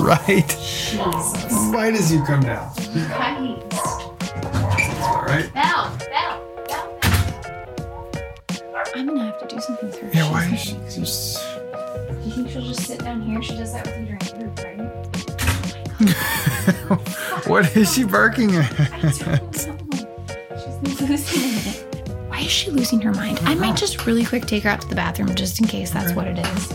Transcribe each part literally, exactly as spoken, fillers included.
right. Jesus. Right as you come down. Right. That's all right. Belle, Belle, Belle, Belle. I'm gonna have to do something with her. Yeah, why She's is she just... Do you think she'll just sit down here? She does that with you during group, right? What is she barking at? I don't know. She's losing it. Why is she losing her mind? I might just really quick take her out to the bathroom just in case that's what it is.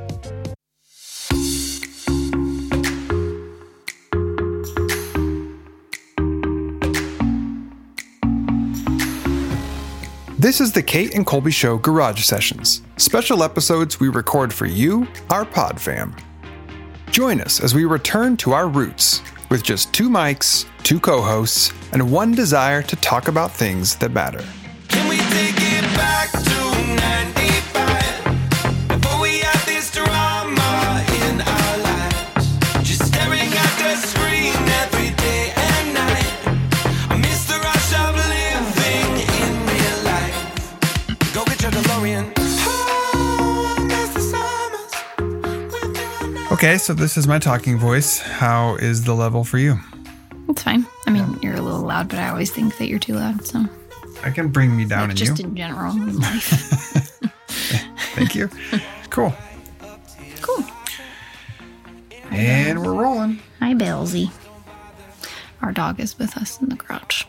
This is the Kate and Colby Show Garage Sessions, special episodes we record for you, our pod fam. Join us as we return to our roots with just two mics, two co-hosts, and one desire to talk about things that matter. Can we take it back to ninety-five? Before we had this drama in our lives, just staring at the screen every day and night. I miss the rush of living in real life. Go get your DeLorean. Oh, miss the summers. Okay, so this is my talking voice. How is the level for you? It's fine. I mean, you're a little loud, but I always think that you're too loud, so. I can bring me down Like, in just you. in general in life. Thank you. Cool. Cool. And we're rolling. Hi, Bellsy. Our dog is with us in the garage.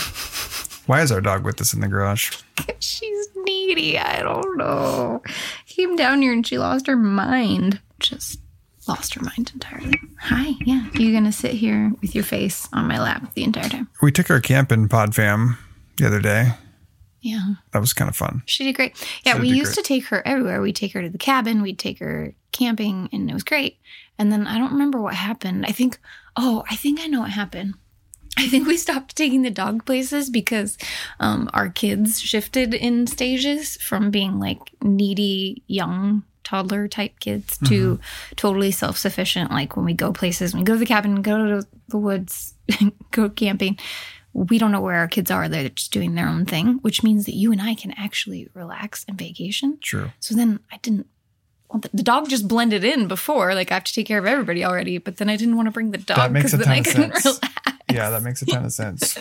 Why is our dog with us in the garage? She's needy. I don't know. Came down here and she lost her mind. Just lost her mind entirely. Hi. Yeah. You're going to sit here with your face on my lap the entire time. We took her camping, pod fam, the other day. Yeah. That was kind of fun. She did great. Yeah, She we did used great. to take her everywhere. We'd take her to the cabin. We'd take her camping, and it was great. And then I don't remember what happened. I think, oh, I think I know what happened. I think we stopped taking the dog places because um, our kids shifted in stages from being like needy, young toddler type kids to mm-hmm. totally self-sufficient. Like when we go places, when we go to the cabin, go to the woods, go camping, we don't know where our kids are. They're just doing their own thing, which means that you and I can actually relax and vacation. True. So then I didn't want the, the dog just blended in before. Like I have to take care of everybody already, but then I didn't want to bring the dog. That makes a then ton I of couldn't sense. relax. Yeah, that makes a ton of sense.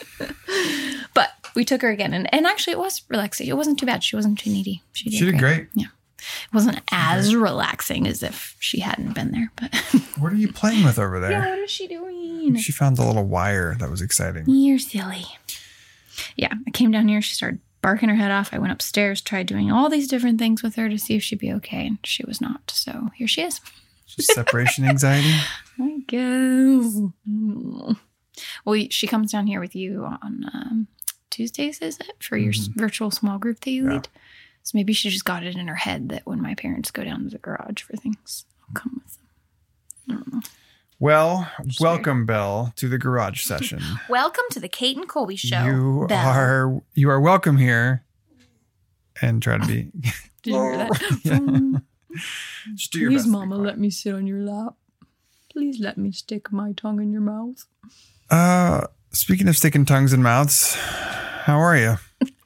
But we took her again. And, and actually it was relaxing. It wasn't too bad. She wasn't too needy. She did, She did great. Yeah. It wasn't as relaxing as if she hadn't been there. But what are you playing with over there? yeah, what is she doing? She found the little wire. That was exciting. You're silly. Yeah, I came down here. She started barking her head off. I went upstairs, tried doing all these different things with her to see if she'd be okay. And she was not. So here she is. Just separation anxiety? I guess. Mm. Well, she comes down here with you on um, Tuesdays, is it? For your Mm-hmm. virtual small group that you Yeah. lead. So maybe she just got it in her head that when my parents go down to the garage for things, I'll come with them. I don't know. Well, welcome, Belle, to the garage session. Welcome to the Kate and Colby Show. You Belle. are you are welcome here. And try to be. Did you hear that? Yeah. Just do your Please, best to be Mama, quiet. let me sit on your lap. Please let me stick my tongue in your mouth. Uh, speaking of sticking tongues in mouths, how are you?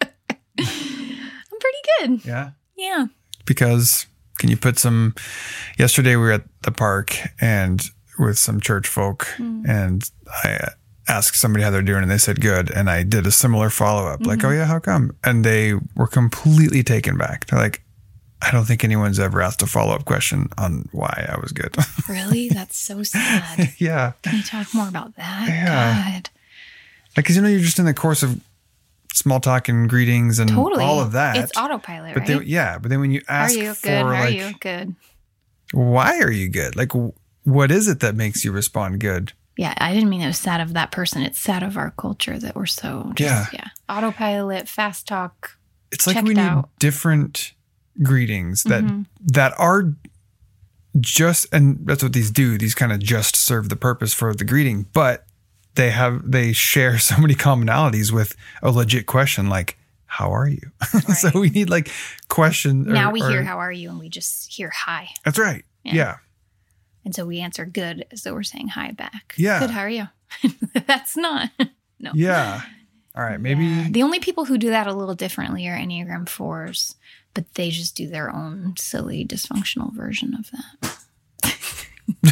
I'm pretty good. Yeah. Yeah. Because can you put some? Yesterday we were at the park and with some church folk, Mm. and I asked somebody how they're doing, and they said good. And I did a similar follow up, like, Mm-hmm. "Oh yeah, how come?" And they were completely taken back. They're like, "I don't think anyone's ever asked a follow up question on why I was good." Really? That's so sad. Yeah, Can you talk more about that? Yeah. God. like because you know you're just in the course of small talk and greetings and Totally. all of that. It's autopilot, but right? then, yeah, but then when you How are ask you? for Good. How like, are you? Good. why are you good? Like, w- what is it that makes you respond good? Yeah, I didn't mean it was sad of that person. It's sad of our culture that we're so just, Yeah. yeah. Autopilot, fast talk. It's like Checked we need out. different greetings that Mm-hmm. that are just, and that's what these do. These kind of just serve the purpose for the greeting, but they have they share so many commonalities with a legit question like, "How are you?" So Right. we need like question. Now or- we or- hear how are you and we just hear hi. That's right. Yeah. Yeah. And so we answer good as though we're saying hi back. Yeah. Good, how are you? That's not. No. Yeah. All right. Maybe. Yeah. The only people who do that a little differently are Enneagram fours, but they just do their own silly, dysfunctional version of that.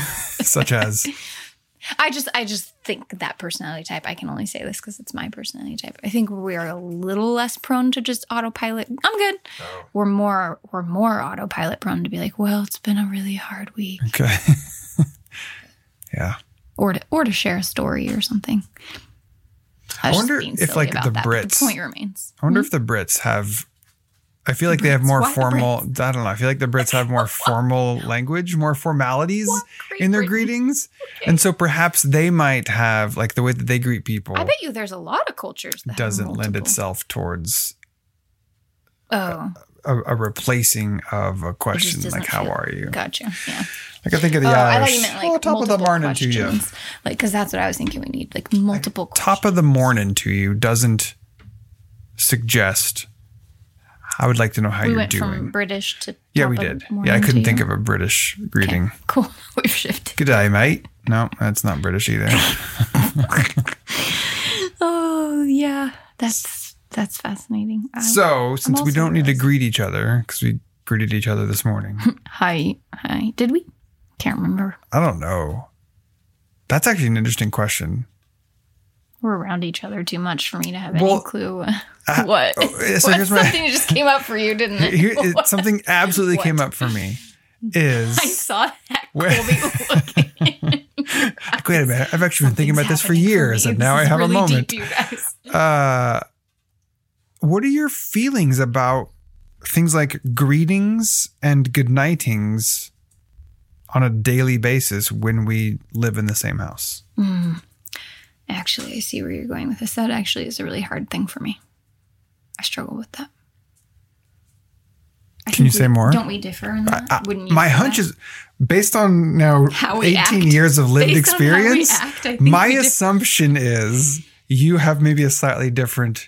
Such as? I just I just think that personality type, I can only say this because it's my personality type. I think we are a little less prone to just autopilot. I'm good. Oh. We're more we're more autopilot prone to be like, well, it's been a really hard week. Okay. Yeah. Or to or to share a story or something. I, I wonder if like the that, Brits. The point remains. I wonder mm-hmm. if the Brits have. I feel like they have more Why formal. I don't know. I feel like the Brits have more formal language, more formalities in their Britain? greetings, okay. And so perhaps they might have like the way that they greet people. I bet you there's a lot of cultures that doesn't have lend itself towards. Oh. A, a replacing of a question like "How feel, are you?" Gotcha. Yeah. Like I think of the oh, Irish. I thought you meant like oh, top of the morning to you. Like because that's what I was thinking. We need like multiple. Like, top of the morning to you doesn't suggest. I would like to know how we you're went doing. From British to yeah, we did. Yeah, I couldn't think of a British greeting. Okay, cool. We've shifted. Good day, mate. No, that's not British either. Oh yeah, that's that's fascinating. I, so since we don't need to greet each other because we greeted each other this morning. Hi, hi. Did we? Can't remember. I don't know. That's actually an interesting question. We're around each other too much for me to have well, any clue. Uh, what? Oh, so What's my, something that just came up for you, didn't it? Here, it something absolutely what? came up for me. Is I saw that Colby looking. Wait a minute. I've actually been thinking about this for years, for and now this I have really a moment. Deep, you guys. Uh, what are your feelings about things like greetings and goodnightings on a daily basis when we live in the same house? Mm. Actually, I see where you're going with this. That actually is a really hard thing for me. I struggle with that. I Can you we, say more? Don't we differ in that? I, I, Wouldn't you? My hunch that? is, based on now eighteen act, years of lived experience, act, my assumption is you have maybe a slightly different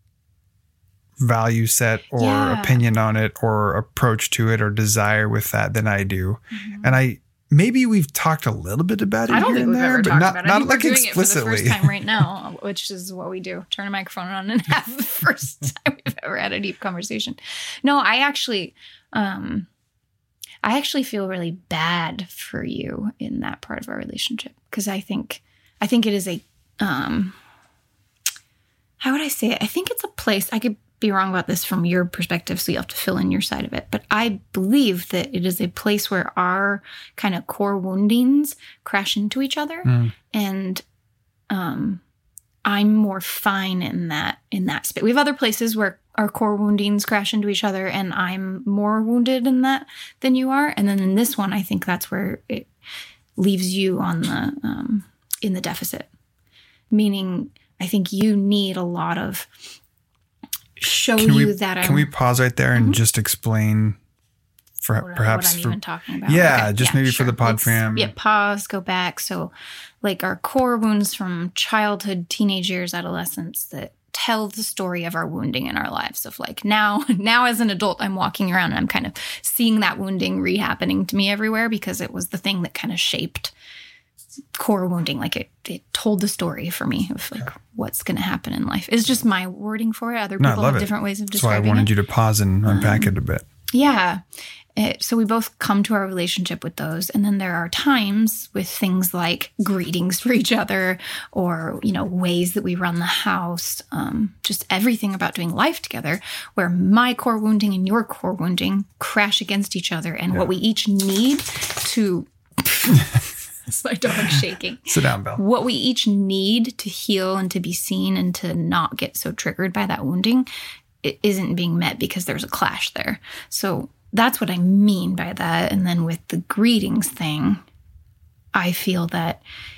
value set or yeah. opinion on it or approach to it or desire with that than I do. Mm-hmm. And I maybe we've talked a little bit about it I don't here think and we've there, ever but talked not, about it. not I think like we're doing explicitly. It for the first time right now, which is what we do. Turn a microphone on and have the first time we've ever had a deep conversation. No, I actually, um, I actually feel really bad for you in that part of our relationship because I think, I think it is a, um, how would I say it? I think it's a place I could be wrong about this from your perspective, so you have to fill in your side of it. But I believe that it is a place where our kind of core woundings crash into each other, mm. and um, I'm more fine in that in that space. We have other places where our core woundings crash into each other, and I'm more wounded in that than you are. And then in this one, I think that's where it leaves you on the um, in the deficit, meaning I think you need a lot of. Show can you we, that I'm... Can we pause right there and mm-hmm. just explain for what, perhaps what I'm for, even talking about? Yeah, okay. just yeah, maybe sure. for the pod Let's, fam. Yeah, pause, go back. So like our core wounds from childhood, teenage years, adolescence that tell the story of our wounding in our lives of like now, now as an adult, I'm walking around and I'm kind of seeing that wounding re-happening to me everywhere because it was the thing that kind of shaped core wounding. Like it, it told the story for me of like yeah. what's going to happen in life. It's just my wording for it. Other people no, have it. different ways of That's describing it. That's why I wanted it. you to pause and unpack um, it a bit. Yeah. It, so we both come to our relationship with those. And then there are times with things like greetings for each other or, you know, ways that we run the house, um, just everything about doing life together where my core wounding and your core wounding crash against each other. And yeah. what we each need to... It's my dog shaking. Sit down, Belle. What we each need to heal and to be seen and to not get so triggered by that wounding it isn't being met because there's a clash there. So that's what I mean by that. And then with the greetings thing, I feel that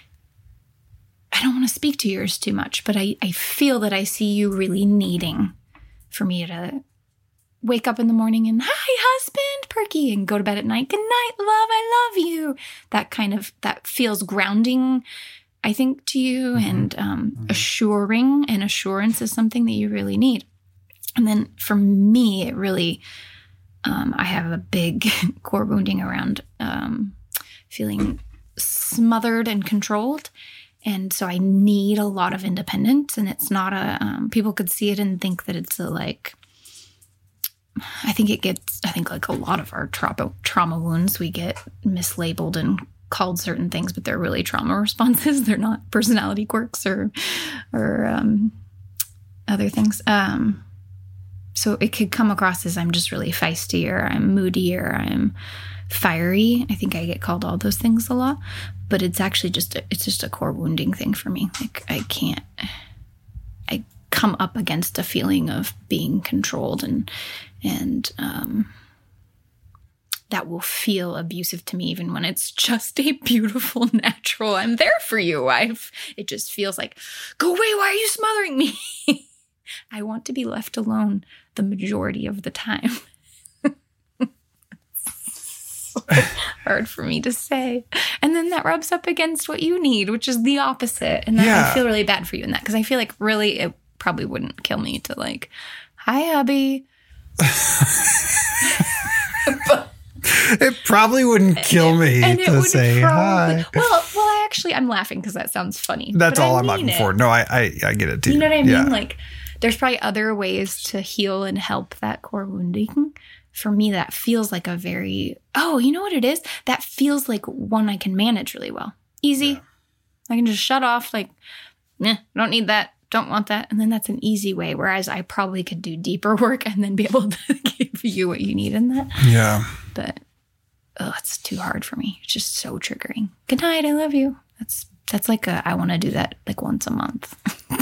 I don't want to speak to yours too much, but I, I feel that I see you really needing for me to wake up in the morning and, hi, husband, Perky, and go to bed at night. Good night, love, I love you. That kind of, that feels grounding, I think, to you. Mm-hmm. And um, mm-hmm. assuring and assurance is something that you really need. And then for me, it really, um, I have a big core wounding around um, feeling smothered and controlled. And so I need a lot of independence. And it's not a, um, people could see it and think that it's a like, I think it gets, I think like a lot of our trauma, trauma wounds, we get mislabeled and called certain things, but they're really trauma responses. They're not personality quirks or or um, other things. Um, so it could come across as I'm just really feisty, or I'm moody, or I'm fiery. I think I get called all those things a lot, but it's actually just a, it's just a core wounding thing for me. Like I can't. I come up against a feeling of being controlled, and and um, that will feel abusive to me, even when it's just a beautiful, natural, I'm there for you. I've, it just feels like, go away, why are you smothering me? I want to be left alone the majority of the time. So hard for me to say. And then that rubs up against what you need, which is the opposite. And that, Yeah. I feel really bad for you in that, because I feel like really it probably wouldn't kill me to like, hi, hubby. But, It probably wouldn't kill me and it to would say probably, hi. Well, well, I actually, I'm laughing because that sounds funny. That's but I all I'm mean looking it. for. No, I, I I get it too. You know what I mean? Yeah. Like, there's probably other ways to heal and help that core wounding. For me, that feels like a very, oh, you know what it is? That feels like one I can manage really well. Easy. Yeah. I can just shut off, like, nah, don't need that, don't want that. And then that's an easy way. Whereas I probably could do deeper work and then be able to give you what you need in that. Yeah. But, oh, it's too hard for me. It's just so triggering. Good night, I love you. That's that's like a, I want to do that like once a month.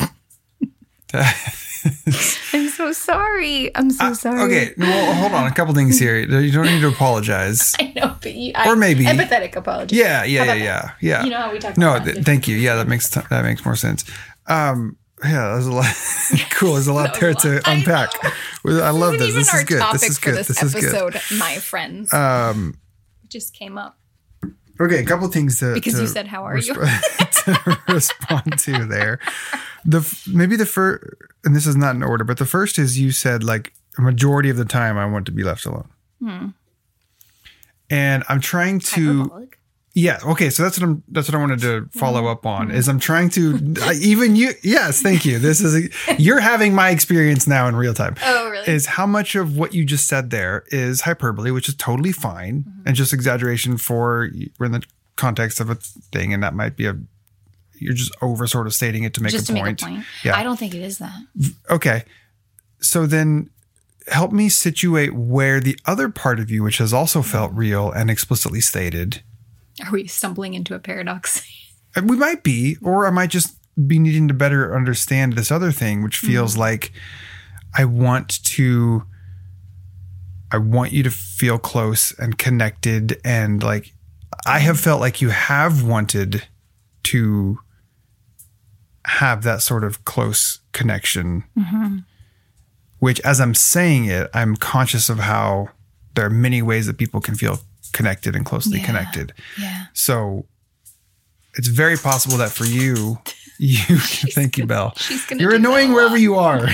I'm so sorry. I'm so Uh, sorry. okay. Well, hold on. A couple things here. You don't need to apologize. I know, but you, Or I, maybe- empathetic apology. Yeah. Yeah. How Yeah. about Yeah. Yeah. You know how we talked No. about Th- that? thank you. Yeah. That makes t- that makes more sense. Um. Yeah. There's a lot. Cool. There's a lot That there was a to lot. I unpack. know. Well, I love This this. isn't This even is our good. topic This is for good. this This is good. episode, my friends. Um. It just came up Okay. A couple things to because to you said, "How are you?" to respond to there. The f- maybe the first, and this is not in order, but the first is you said like a majority of the time I want to be left alone, Hmm. and I'm trying to. Hyperbolic. Yeah. Okay. So that's what I'm. That's what I wanted to follow up on. Mm-hmm. Is I'm trying to I, even you. Yes. Thank you. This is a, you're having my experience now in real time. Oh, really? Is how much of what you just said there is hyperbole, which is totally fine, Mm-hmm. and just exaggeration for we're in the context of a thing, and that might be a you're just over sort of stating it to make just a to point. make a point. Yeah. I don't think it is that. Okay. So then help me situate where the other part of you, which has also felt real and explicitly stated. Are we stumbling into a paradox? And we might be, or I might just be needing to better understand this other thing, which feels like I want to, I want you to feel close and connected. And like, I have felt like you have wanted to have that sort of close connection, which as I'm saying it, I'm conscious of how there are many ways that people can feel connected and closely Yeah. connected. Yeah. So it's very possible that for you, you thank you, Belle. She's gonna You're do annoying that a wherever lot. you are.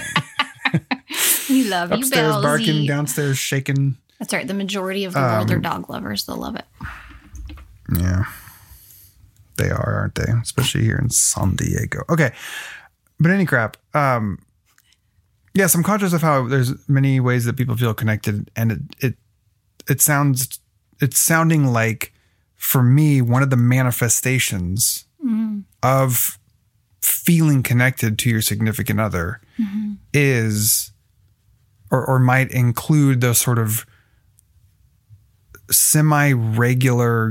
We love you, Upstairs Bellsy. barking, downstairs shaking. That's right. The majority of the world are dog lovers. They'll love it. Yeah. They are, aren't they? Especially here in San Diego. Okay. But any crap. Um, yes, I'm conscious of how there's many ways that people feel connected. And it it it sounds it's sounding like for me, one of the manifestations of feeling connected to your significant other is or, or might include those sort of semi-regular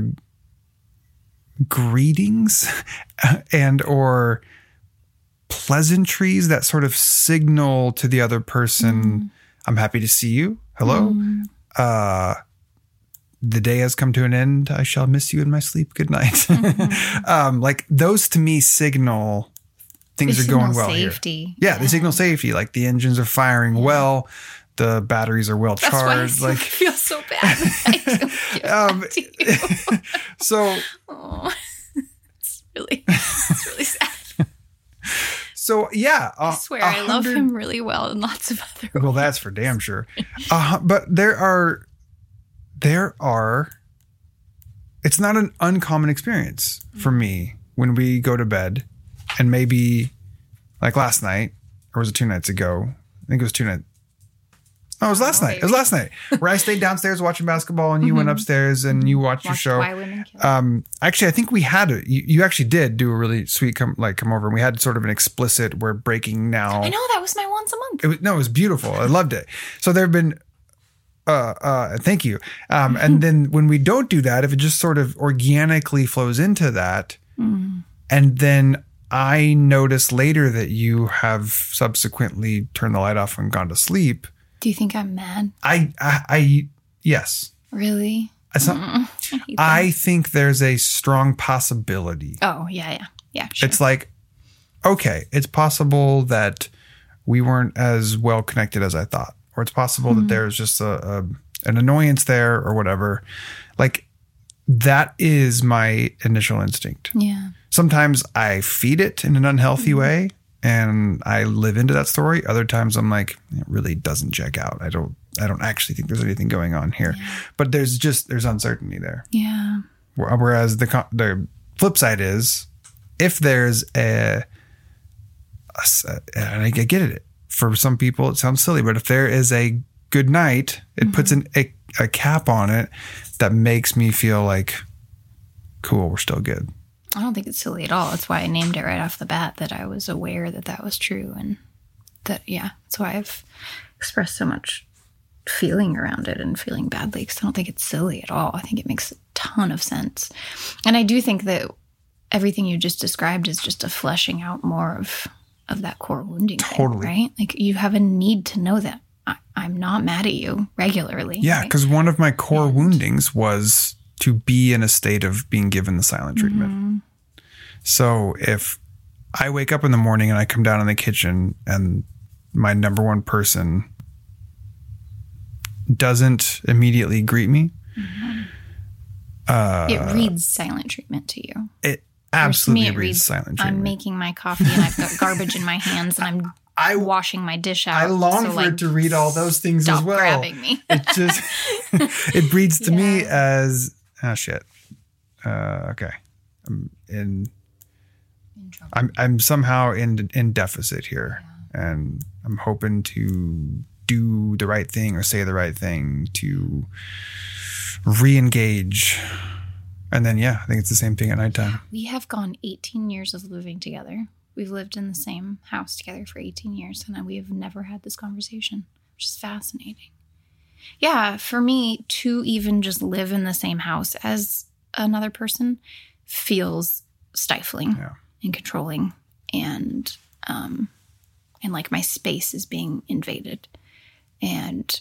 greetings and or pleasantries that sort of signal to the other person, I'm happy to see you. Hello. Uh, the day has come to an end. I shall miss you in my sleep. Good night. um, like those to me signal things They are going signal well here. safety. Yeah, they signal safety. Like the engines are firing well. The batteries are well That's why I charged. so- Like feel so bad. I feel guilty Um, to you. so Oh, it's really, it's really sad. so yeah. I Uh, swear, a I love hundred- him really well and lots of other. Well, that's for damn sure. Uh, but there are, there are, it's not an uncommon experience for me when we go to bed and maybe like last night, or was it two nights ago? I think it was two nights. Oh, it was last night. It was last night where I stayed downstairs watching basketball and you went upstairs and you watched, Watched your show. Why Women Kill. Um, actually, I think we had it. You, you actually did do a really sweet come like come over and we had sort of an explicit. We're breaking now. I know that was my once a month. It was, no, it was beautiful. I loved it. So there have been. Uh, uh, thank you. Um, and then when we don't do that, if it just sort of organically flows into that, Mm. and then I notice later that you have subsequently turned the light off and gone to sleep. Do you think I'm mad? I, I, I yes. Really? It's not, Mm, I, hate I that. think there's a strong possibility. Oh, yeah, yeah. Yeah, sure. It's like, okay, it's possible that we weren't as well connected as I thought, or it's possible Mm-hmm. that there's just a, a an annoyance there or whatever. Like that is my initial instinct. Yeah. Sometimes I feed it in an unhealthy Mm-hmm. way and I live into that story. Other times I'm like, it really doesn't check out. I don't, I don't actually think there's anything going on here, but there's just, there's uncertainty there. Yeah. Whereas the, co- the flip side is if there's a, a s- and I get it. For some people, it sounds silly, but if there is a good night, it Mm-hmm. puts an, a, a cap on it that makes me feel like, cool, we're still good. I don't think it's silly at all. That's why I named it right off the bat, that I was aware that that was true. And that, yeah, that's why I've expressed so much feeling around it and feeling badly, because I don't think it's silly at all. I think it makes a ton of sense. And I do think that everything you just described is just a fleshing out more of, of that core wounding Totally. thing, right? Like you have a need to know that I, I'm not mad at you regularly. Yeah, right? because one of my core woundings was to be in a state of being given the silent treatment. Mm-hmm. So if I wake up in the morning and I come down in the kitchen and my number one person doesn't immediately greet me, it reads silent treatment to you. it Whereas to me, absolutely it reads silent treatment. I'm making my coffee and I've got garbage in my hands and I'm I washing my dish out. I long so, for like, it to read all those things stop as well. grabbing me. It just it reads to me Yeah. as oh shit. Uh, okay, I'm in. I'm I'm somehow in in deficit here, and I'm hoping to do the right thing or say the right thing to re-engage. And then yeah, I think it's the same thing at nighttime. We have gone eighteen years of living together. We've lived in the same house together for eighteen years, and we have never had this conversation, which is fascinating. Yeah, for me, to even just live in the same house as another person feels stifling Yeah. and controlling, and um, and like my space is being invaded. And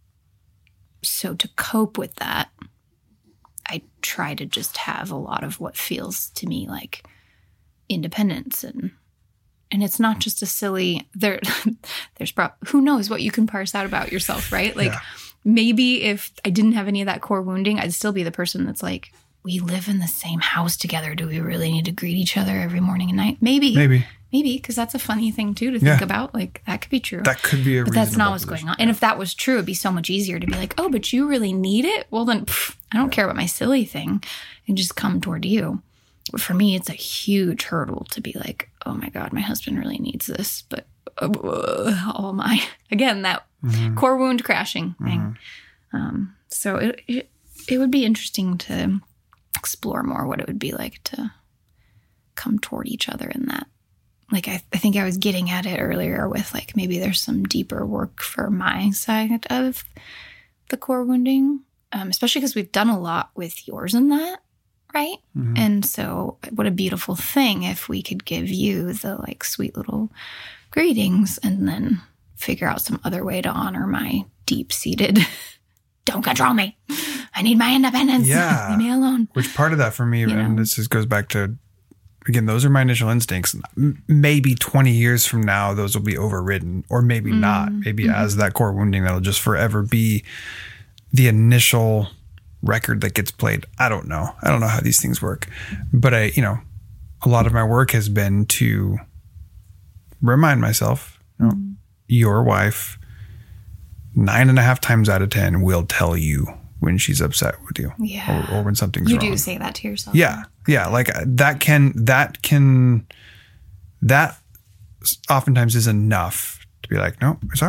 so to cope with that, I try to just have a lot of what feels to me like independence, and and it's not just a silly there there's pro- who knows what you can parse out about yourself, right? Like Yeah. maybe if I didn't have any of that core wounding, I'd still be the person that's like, we live in the same house together. Do we really need to greet each other every morning and night? Maybe. Maybe Maybe, because that's a funny thing too to think Yeah. about. Like that could be true. that could be a. But that's not reasonable what's position. going on. And if that was true, it'd be so much easier to be like, oh, but you really need it? Well, then pff, I don't care about my silly thing and just come toward you. But for me, it's a huge hurdle to be like, oh my God, my husband really needs this. But uh, all my, again, that Mm-hmm. core wound crashing thing. Um, so it, it it would be interesting to explore more what it would be like to come toward each other in that. Like, I, I think I was getting at it earlier with, like, maybe there's some deeper work for my side of the core wounding, um, especially because we've done a lot with yours in that, right? Mm-hmm. And so what a beautiful thing if we could give you the, like, sweet little greetings and then figure out some other way to honor my deep-seated, don't control me. I need my independence. Yeah. Leave me alone. Which part of that for me, You and know. this just goes back to, again, those are my initial instincts. M- Maybe twenty years from now, those will be overridden, or maybe not. Maybe Mm-hmm. as that core wounding, that'll just forever be the initial record that gets played. I don't know. I don't know how these things work. But I, you know, a lot of my work has been to remind myself, you know, Mm-hmm. your wife, nine and a half times out of ten, will tell you when she's upset with you, Yeah. or, or when something's You wrong. do say that to yourself. Yeah. Yeah. Like uh, that can, that can, that oftentimes is enough to be like, no, it's all right.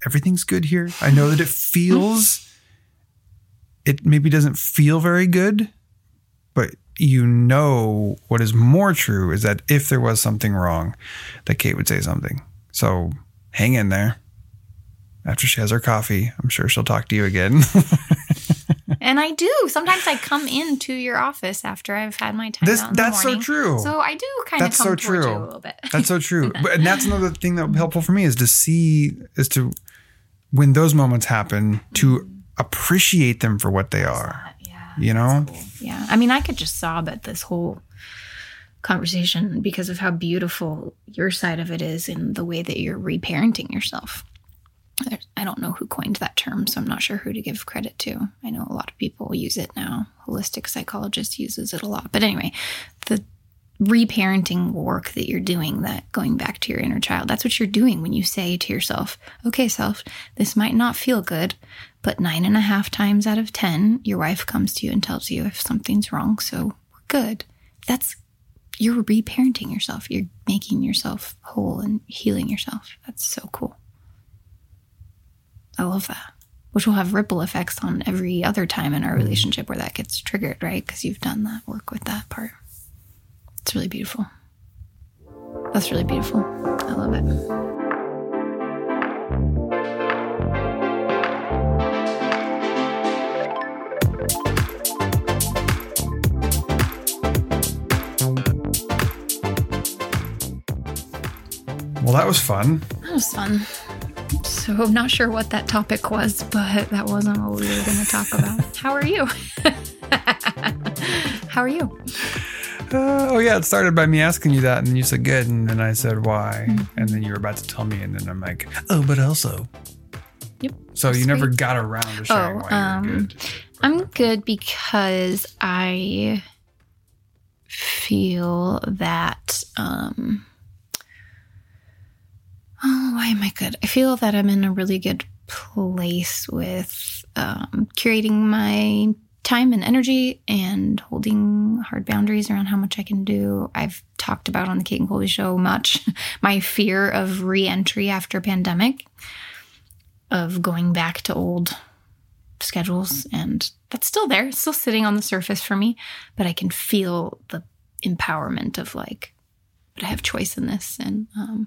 everything's good here. I know that it feels, it maybe doesn't feel very good, but you know what is more true is that if there was something wrong, that Kate would say something. So hang in there. After she has her coffee, I'm sure she'll talk to you again. And I do. Sometimes I come into your office after I've had my time This, out in the that's morning. so true. So I do kind of That's come so towards true. you a little bit. That's so true. But, and that's another thing that would be helpful for me is to see, is to, when those moments happen, to appreciate them for what they are. Yeah. You know? Cool. Yeah. I mean, I could just sob at this whole conversation because of how beautiful your side of it is in the way that you're reparenting yourself. I don't know who coined that term, so I'm not sure who to give credit to. I know a lot of people use it now. Holistic psychologist uses it a lot. But anyway, the reparenting work that you're doing, that going back to your inner child, that's what you're doing when you say to yourself, okay, self, this might not feel good, but nine and a half times out of ten, your wife comes to you and tells you if something's wrong, so we're good. That's, you're reparenting yourself. You're making yourself whole and healing yourself. That's so cool. I love that, which will have ripple effects on every other time in our relationship where that gets triggered, right? Because you've done that work with that part. It's really beautiful. That's really beautiful. I love it. Well, that was fun. That was fun. So I'm not sure what that topic was, but that wasn't what we were going to talk about. How are you? How are you? Uh, oh, yeah. It started by me asking you that, and then you said good, and then I said why, Mm-hmm. and then you were about to tell me, and then I'm like, oh, but also. Yep. So you Sweet. never got around to sharing Oh, why you um, were good. I'm good because I feel that, um, oh, why am I good? I feel that I'm in a really good place with um, curating my time and energy and holding hard boundaries around how much I can do. I've talked about on the Kate and Colby Show much my fear of re-entry after pandemic, of going back to old schedules, and that's still there. It's still sitting on the surface for me, but I can feel the empowerment of like, but I have choice in this, and um,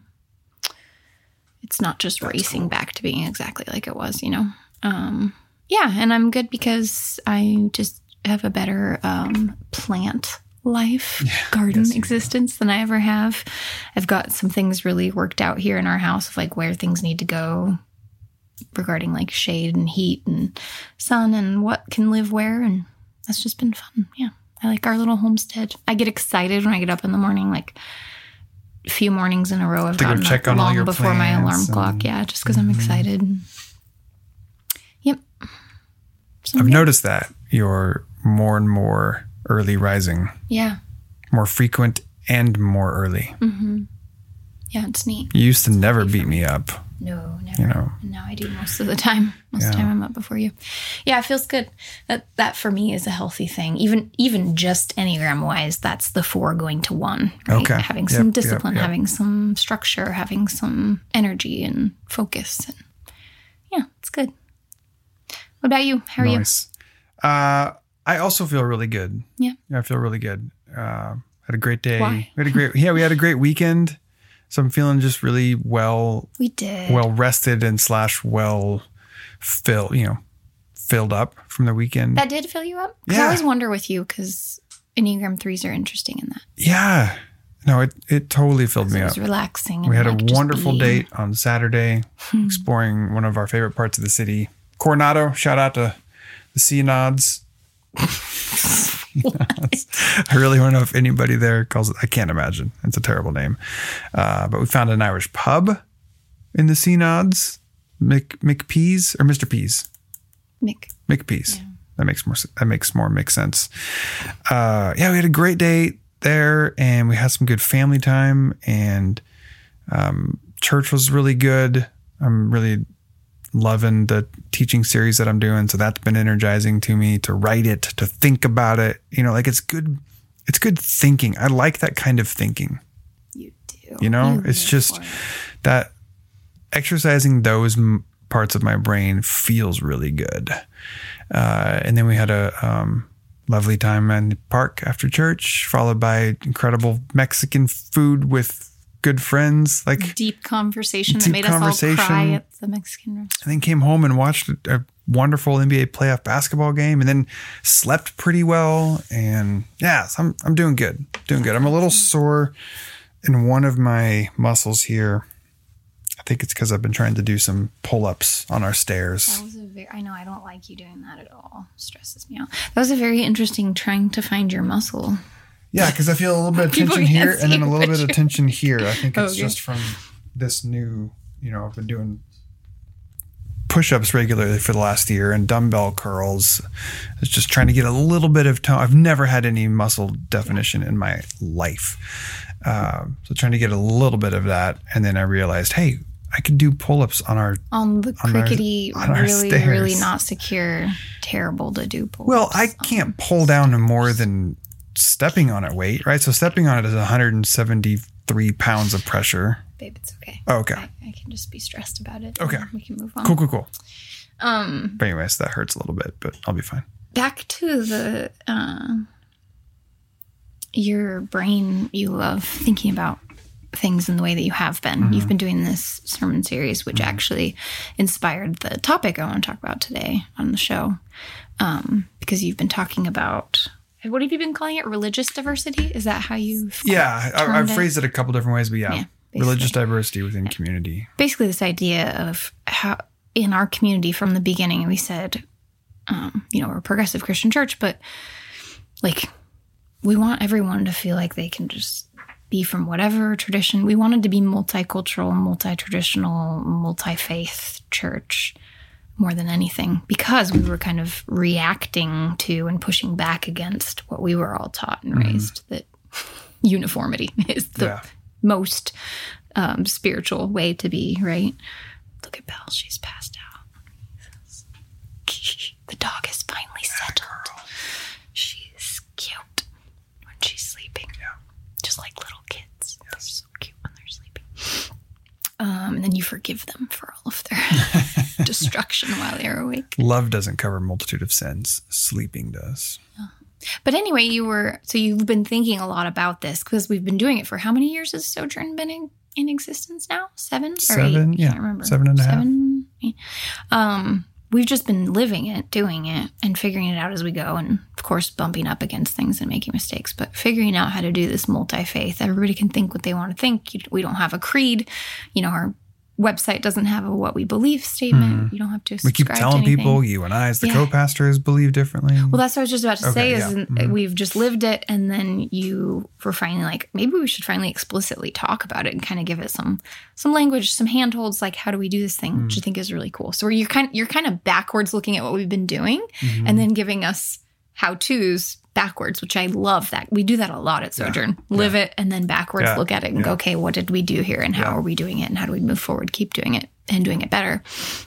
it's not just that's racing cool. back to being exactly like it was, you know? Um, yeah, and I'm good because I just have a better um, plant life, yeah, garden yes, existence than I ever have. I've got some things really worked out here in our house of like where things need to go regarding like shade and heat and sun and what can live where, and that's just been fun. Yeah, I like our little homestead. I get excited when I get up in the morning, like a few mornings in a row I've gotten up long before my alarm clock. Yeah, just because mm-hmm. I'm excited. Yep. So, I've yeah. noticed that you're more and more early rising. Yeah. More frequent and more early. Mm-hmm. Yeah, it's neat. You used to never beat me up. No, never. You know. And now I do most of the time. Most yeah. of the time I'm up before you. Yeah, it feels good. That that for me is a healthy thing. Even even just Enneagram wise, that's the four going to one. Right? Okay. Having some yep, discipline, yep, yep. having some structure, having some energy and focus. And yeah, it's good. What about you? How are nice. you? Uh, I also feel really good. Yeah. I feel really good. Uh, had a great day. Why? We had a great yeah, we had a great weekend. So I'm feeling just really well. We did. Well rested and slash well filled, you know, filled up from the weekend. That did fill you up? Yeah. I always wonder with you because Enneagram threes are interesting in that. Yeah. No, it, it totally filled me it up. was relaxing. And we had like a just wonderful being. date on Saturday, exploring one of our favorite parts of the city. Coronado, shout out to the Sea Nods. I really want to know if anybody there calls it. I can't imagine. It's a terrible name. Uh, but we found an Irish pub in the Sea Nods. Mick McPeas or Mister Peas? Mick. McPeas. Yeah. That makes more. That makes more make sense. Uh, yeah, we had a great date there, and we had some good family time, and um, church was really good. I'm really loving the teaching series that I'm doing. So that's been energizing to me to write it, to think about it. You know, like it's good. It's good thinking. I like that kind of thinking. You do. You know, you it's just that exercising those m- parts of my brain feels really good. Uh, and then we had a um, lovely time in the park after church, followed by incredible Mexican food with good friends. Like deep conversation deep that made conversation. us all cry at the Mexican restaurant. And then came home and watched a, a wonderful N B A playoff basketball game, and then slept pretty well. And yeah, so I'm I'm doing good, doing good. I'm a little sore in one of my muscles here. I think it's because I've been trying to do some pull-ups on our stairs. That was a very, I know I don't like you doing that at all. It stresses me out. That was a very interesting trying to find your muscle. Yeah, because I feel a little bit of People tension can't here and then a see, little but bit of you're- tension here. I think it's Okay. just from this new, you know, I've been doing push-ups regularly for the last year and dumbbell curls. It's just trying to get a little bit of tone. I've never had any muscle definition in my life. Um, so trying to get a little bit of that. And then I realized, hey, I could do pull-ups on our On the On our- crickety, on our really, stairs. really not secure, terrible to do pull. Well, I can't pull down to more than stepping on it weight, right? So stepping on it is one hundred seventy-three pounds of pressure. Babe, it's okay. Oh, okay. I, I can just be stressed about it. Okay. We can move on. Cool, cool, cool. Um, But anyways, that hurts a little bit, but I'll be fine. back to the uh, your brain. You love thinking about things in the way that you have been. Mm-hmm. You've been doing this sermon series, which actually inspired the topic I want to talk about today on the show, um, because you've been talking about. What have you been calling it? Religious diversity? Is that how you've Yeah, I, termed I've it? phrased it a couple different ways, but yeah, Yeah, religious basically. diversity within community. Basically this idea of how in our community from the beginning we said, um, you know, we're a progressive Christian church, but like we want everyone to feel like they can just be from whatever tradition. We wanted to be multicultural, multi-traditional, multi-faith church more than anything because we were kind of reacting to and pushing back against what we were all taught and raised, that uniformity is the Yeah. most um, spiritual way to be, right? Look at Belle. She's passed out. The dog is finally settled. She's cute when she's sleeping. Yeah. Just like little kids. They're so cute when they're sleeping. Um, and then you forgive them for all of their destruction while they're awake. Love doesn't cover a multitude of sins. Sleeping does. But anyway, you were, so you've been thinking a lot about this because we've been doing it for how many years has Sojourn been in, in existence now? Seven or Seven, eight? yeah. I can't remember. Seven and a half. Seven, eight. Um, we've just been living it, doing it, and figuring it out as we go. And of course, bumping up against things and making mistakes, but figuring out how to do this multi-faith. Everybody can think what they want to think. You- We don't have a creed. You know, our website doesn't have a what we believe statement. You don't have to We subscribe keep to telling anything. people, you and I, as the Yeah. co-pastors, believe differently. Well, that's what I was just about to say Okay, is yeah. Mhm. we've just lived it, and then you were finally like, maybe we should finally explicitly talk about it and kind of give it some some language, some handholds, like how do we do this thing, Mm. which I think is really cool. So where you're kind you're kind of backwards looking at what we've been doing, Mm-hmm. and then giving us how tos backwards, which I love that we do that a lot at Sojourn. Live it and then backwards Yeah. look at it and go, Yeah. okay, what did we do here, and how Yeah. are we doing it, and how do we move forward, keep doing it, and doing it better.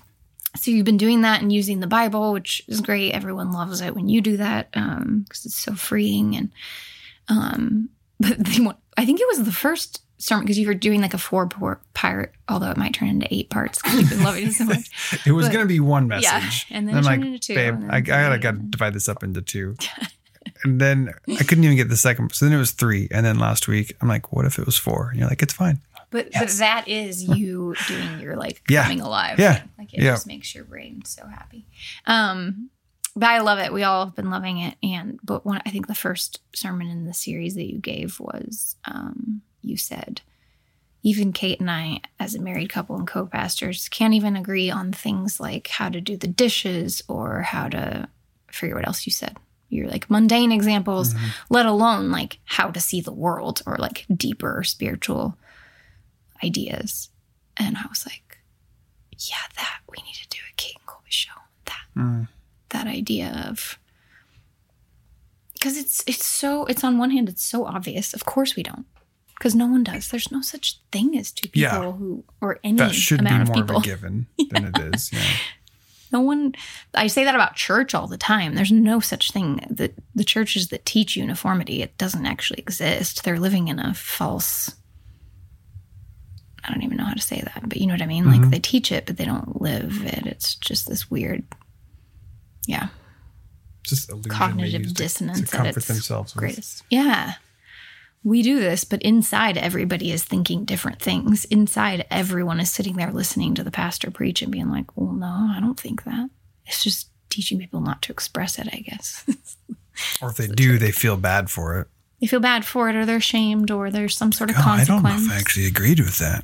So you've been doing that and using the Bible, which is great. Everyone loves it when you do that because it's so freeing. And um, but the one, I think it was the first sermon because you were doing like a four part, although it might turn into eight parts because you've been loving it so much. It was But- going to be one Yeah, message. and then I'm it like, turned into two, babe, and then I, I gotta, three, gotta and- divide this up into two. And then I couldn't even get the second. So then it was three. And then last week, I'm like, what if it was four? And you're like, it's fine. But Yes. but that is you doing your like Yeah. coming alive. Yeah. Like it Yeah. just makes your brain so happy. Um but I love it. We all have been loving it. And but one I think the first sermon in the series that you gave was um you said even Kate and I, as a married couple and co-pastors, can't even agree on things like how to do the dishes or how to I forget what else you said. You're like mundane examples, let alone like how to see the world or like deeper spiritual ideas. And I was like, yeah, that we need to do a Kate and Colby show. That Mm. that idea of because it's it's so it's on one hand it's so obvious. Of course we don't. Because no one does. There's no such thing as two people Yeah. who or any That should be amount more of of people. a given than it is. Yeah. No one, I say that about church all the time. There's no such thing. The, the churches that teach uniformity, it doesn't actually exist. They're living in a false, I don't even know how to say that, but you know what I mean? Mm-hmm. Like they teach it, but they don't live it. It's just this weird, yeah. Just illusion Cognitive to, dissonance to comfort at its themselves with. greatest. Yeah. We do this, but inside everybody is thinking different things. Inside everyone is sitting there listening to the pastor preach and being like, well, no, I don't think that. It's just teaching people not to express it, I guess. Or if they do, they feel bad for it. They feel bad for it, or they're shamed, or there's some sort of Oh, consequence. I don't know if I actually agreed with that.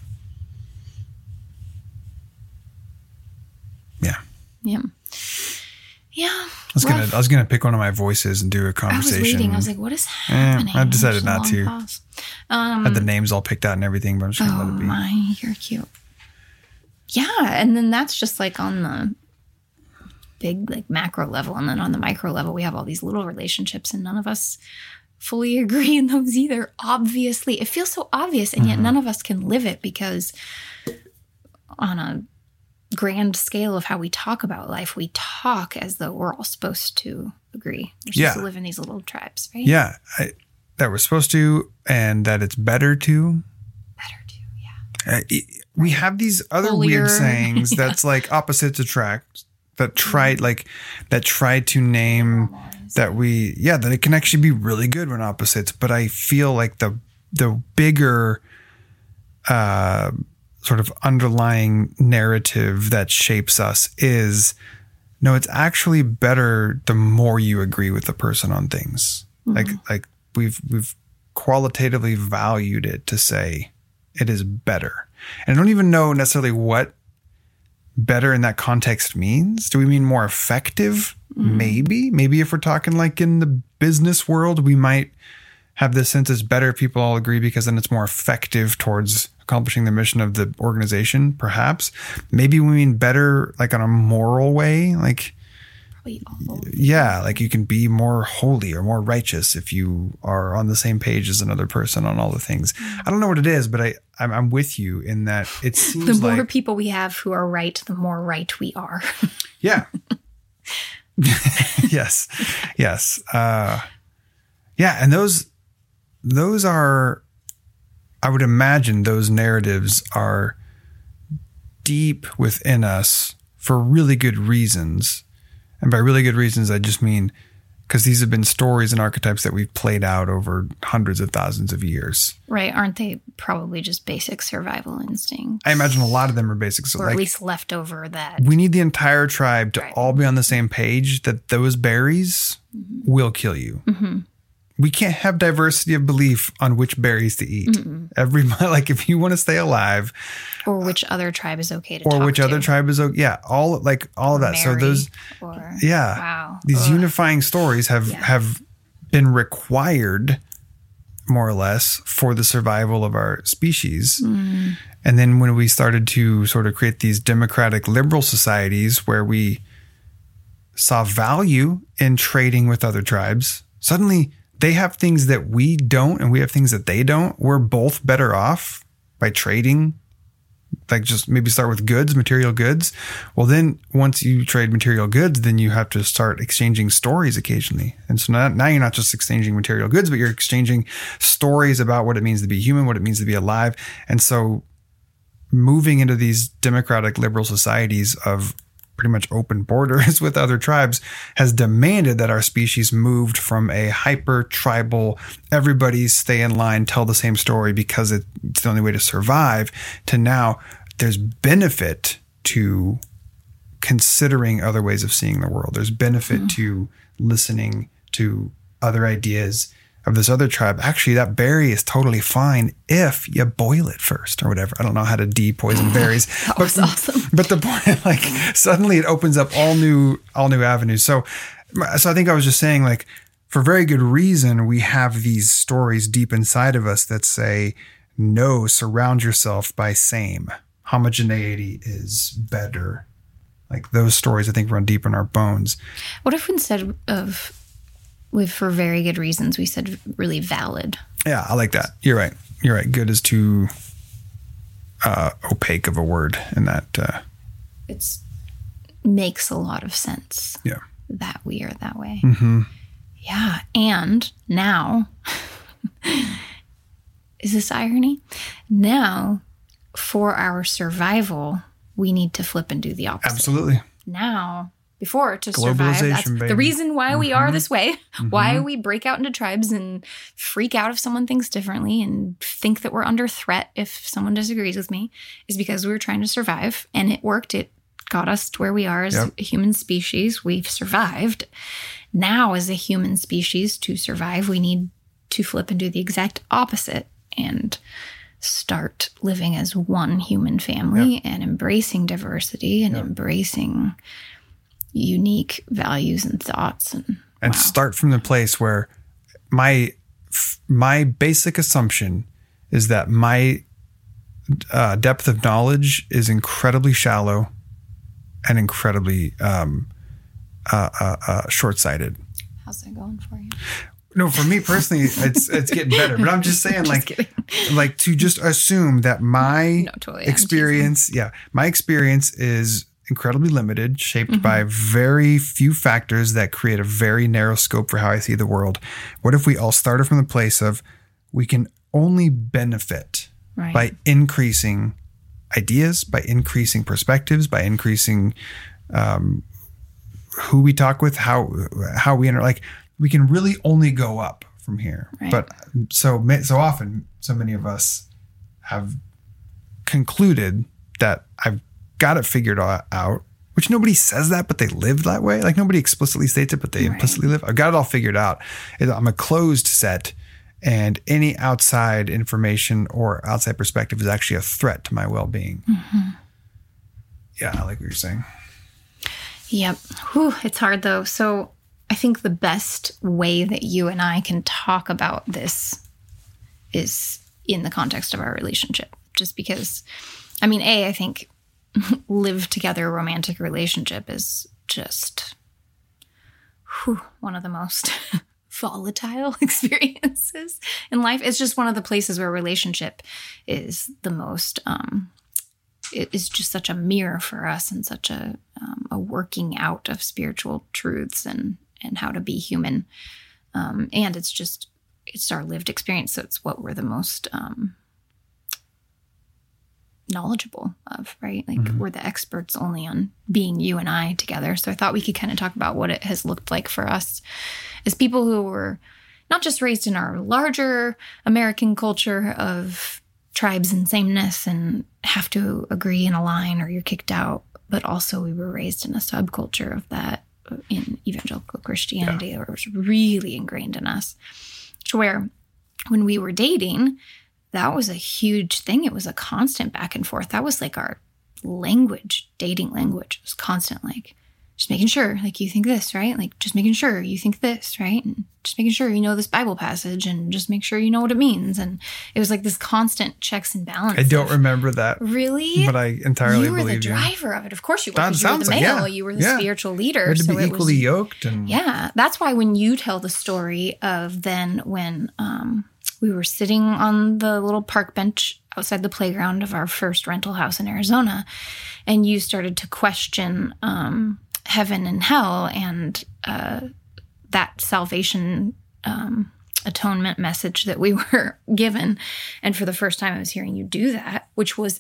Yeah. Yeah. Yeah. I was gonna I was gonna pick one of my voices and do a I was conversation. waiting. I was like, what is happening? I decided There's a not long to. pause. Um, I had the names all picked out and everything, but I'm just gonna oh let it be. my, you're cute. Yeah, and then that's just like on the big like macro level, and then on the micro level, we have all these little relationships, and none of us fully agree in those either. Obviously, it feels so obvious, and yet Mm-hmm. none of us can live it because on a grand scale of how we talk about life, we talk as though we're all supposed to agree. We're supposed Yeah. to live in these little tribes, right? Yeah, I, that we're supposed to, and that it's better to. Better to, yeah. Uh, it- we have these other Holier. weird sayings that's like opposites attract. That try like that try to name that we yeah that it can actually be really good when opposites. But I feel like the the bigger uh, sort of underlying narrative that shapes us is no, it's actually better the more you agree with the person on things. Mm-hmm. Like like we've we've qualitatively valued it to say it is better. And I don't even know necessarily what better in that context means. Do we mean more effective? Mm. Maybe. Maybe if we're talking like in the business world, we might have this sense it's better if people all agree because then it's more effective towards accomplishing the mission of the organization, perhaps. Maybe we mean better like on a moral way, like Probably all. yeah, like you can be more holy or more righteous if you are on the same page as another person on all the things. I don't know what it is, but I, I'm, I'm with you in that it seems The more like... people we have who are right, the more right we are. Yeah. yes. Yes. Uh, yeah. And those, those are, I would imagine those narratives are deep within us for really good reasons. And by really good reasons, I just mean because these have been stories and archetypes that we've played out over hundreds of thousands of years. Right. Aren't they probably just basic survival instincts? I imagine a lot of them are basic. So Or like, at least left over that. we need the entire tribe to Right. all be on the same page that those berries Mm-hmm. will kill you. Mm-hmm. We can't have diversity of belief on which berries to eat. Mm-mm. Everybody, like if you want to stay alive, Or which other tribe is okay to or talk which to. other tribe is okay. Yeah, all like all of that. So Marry, those, Or, yeah, wow. these Ugh. unifying stories have Yeah. have been required, more or less, for the survival of our species. Mm. And then when we started to sort of create these democratic liberal societies where we saw value in trading with other tribes, suddenly they have things that we don't and we have things that they don't. We're both better off by trading, like just maybe start with goods, material goods. Well, then once you trade material goods, then you have to start exchanging stories occasionally. And so now, now you're not just exchanging material goods, but you're exchanging stories about what it means to be human, what it means to be alive. And so moving into these democratic liberal societies of pretty much open borders with other tribes has demanded that our species moved from a hyper tribal, everybody stay in line, tell the same story because it's the only way to survive, to now there's benefit to considering other ways of seeing the world. There's benefit mm-hmm. to listening to other ideas of this other tribe. Actually, that berry is totally fine if you boil it first or whatever. I don't know how to de-poison berries. That but, was awesome. But the point, like, suddenly it opens up all new, all new avenues. So, so I think I was just saying, like, for very good reason, we have these stories deep inside of us that say, no, surround yourself by same. Homogeneity is better. Like those stories, I think, run deep in our bones. What if instead of with for very good reasons, we said really valid? Yeah, I like that. You're right. You're right. Good is too uh, opaque of a word in that. Uh, It's makes a lot of sense. Yeah. That we are that way. Mm-hmm. Yeah. And now, is this irony? Now, for our survival, we need to flip and do the opposite. Absolutely. Now, before to survive, that's baby. the reason why we are Mhm. this way, Mhm. why we break out into tribes and freak out if someone thinks differently and think that we're under threat if someone disagrees with me, is because we were trying to survive, and it worked. It got us to where we are as Yep. a human species. We've survived. Now, as a human species, to survive, we need to flip and do the exact opposite and start living as one human family and embracing diversity and Yep. embracing unique values and thoughts. And, And wow. start from the place where my my basic assumption is that my uh, depth of knowledge is incredibly shallow and incredibly um, uh, uh, uh, short-sighted. How's that going for you? No, for me personally, it's it's getting better. But I'm just saying, Just like, kidding. like to just assume that my No, totally. I'm experience, yeah, my experience is incredibly limited, shaped Mm-hmm. by very few factors that create a very narrow scope for how I see the world. What if we all started from the place of we can only benefit Right. by increasing ideas, by increasing perspectives, by increasing um, who we talk with, how how we inter like. We can really only go up from here. Right. But so ma- so often, so many of us have concluded that I've got it figured a- out, which nobody says that, but they live that way. Like nobody explicitly states it, but they Right. implicitly live. I've got it all figured out. It- I'm a closed set, and any outside information or outside perspective is actually a threat to my well-being. Mm-hmm. Yeah, I like what you're saying. Yep. Whew, it's hard though. So I think the best way that you and I can talk about this is in the context of our relationship. Just because, I mean, A, I think live together romantic relationship is just whew, one of the most volatile experiences in life. It's just one of the places where relationship is the most, um, it is just such a mirror for us and such a, um, a working out of spiritual truths and, and how to be human. Um, and it's just, it's our lived experience. So it's what we're the most um, knowledgeable of, right? Like Mm-hmm. we're the experts only on being you and I together. So I thought we could kind of talk about what it has looked like for us as people who were not just raised in our larger American culture of tribes and sameness and have to agree and align or you're kicked out, but also we were raised in a subculture of that in evangelical Christianity, yeah. Or it was really ingrained in us, to where when we were dating, that was a huge thing. It was a constant back and forth. That was like our language, dating language. It was constant, like, just making sure, like, you think this, right? Like, just making sure you think this, right? And just making sure you know this Bible passage and just make sure you know what it means. And it was like this constant checks and balances. I don't remember that. Really? But I entirely you were believe the you. driver of it. Of course you were. That 'Cause you were sounds the like- male. yeah. You were the Yeah. spiritual leader. We had to so be it equally was, yoked. And yeah. That's why when you tell the story of then when um, we were sitting on the little park bench outside the playground of our first rental house in Arizona, and you started to question um, heaven and hell and uh, that salvation um, atonement message that we were given. And for the first time I was hearing you do that, which was,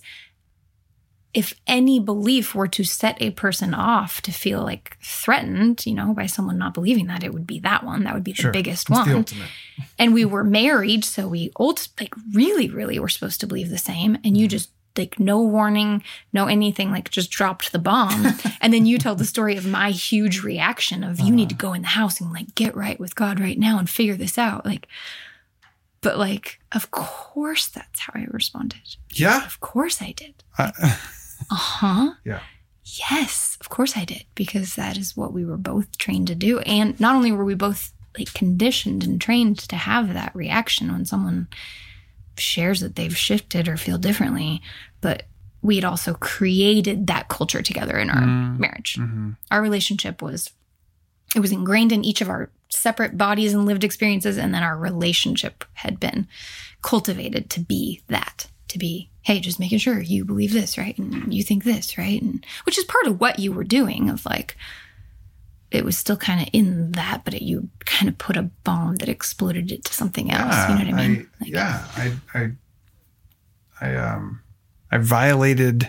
if any belief were to set a person off to feel like threatened, you know, by someone not believing that, it would be that one. That would be the Sure. biggest It's one. the ultimate. And we were married, so we old like really, really were supposed to believe the same. And you just like no warning, no anything, like just dropped the bomb. And then you tell the story of my huge reaction of you need to go in the house and like get right with God right now and figure this out. Like, but like, of course that's how I responded. Yeah. Of course I did. Uh, Uh-huh. yeah. Yes, of course I did, because that is what we were both trained to do. And not only were we both like conditioned and trained to have that reaction when someone shares that they've shifted or feel differently, but we had also created that culture together in our Mm. marriage. Mm-hmm. Our relationship was, it was ingrained in each of our separate bodies and lived experiences. And then our relationship had been cultivated to be that, to be, hey, just making sure you believe this, right? And you think this, right? And which is part of what you were doing of like, it was still kind of in that, but it, you kind of put a bomb that exploded it to something else. Yeah, you know what I mean? I, Like, yeah. I, I, I, um, I violated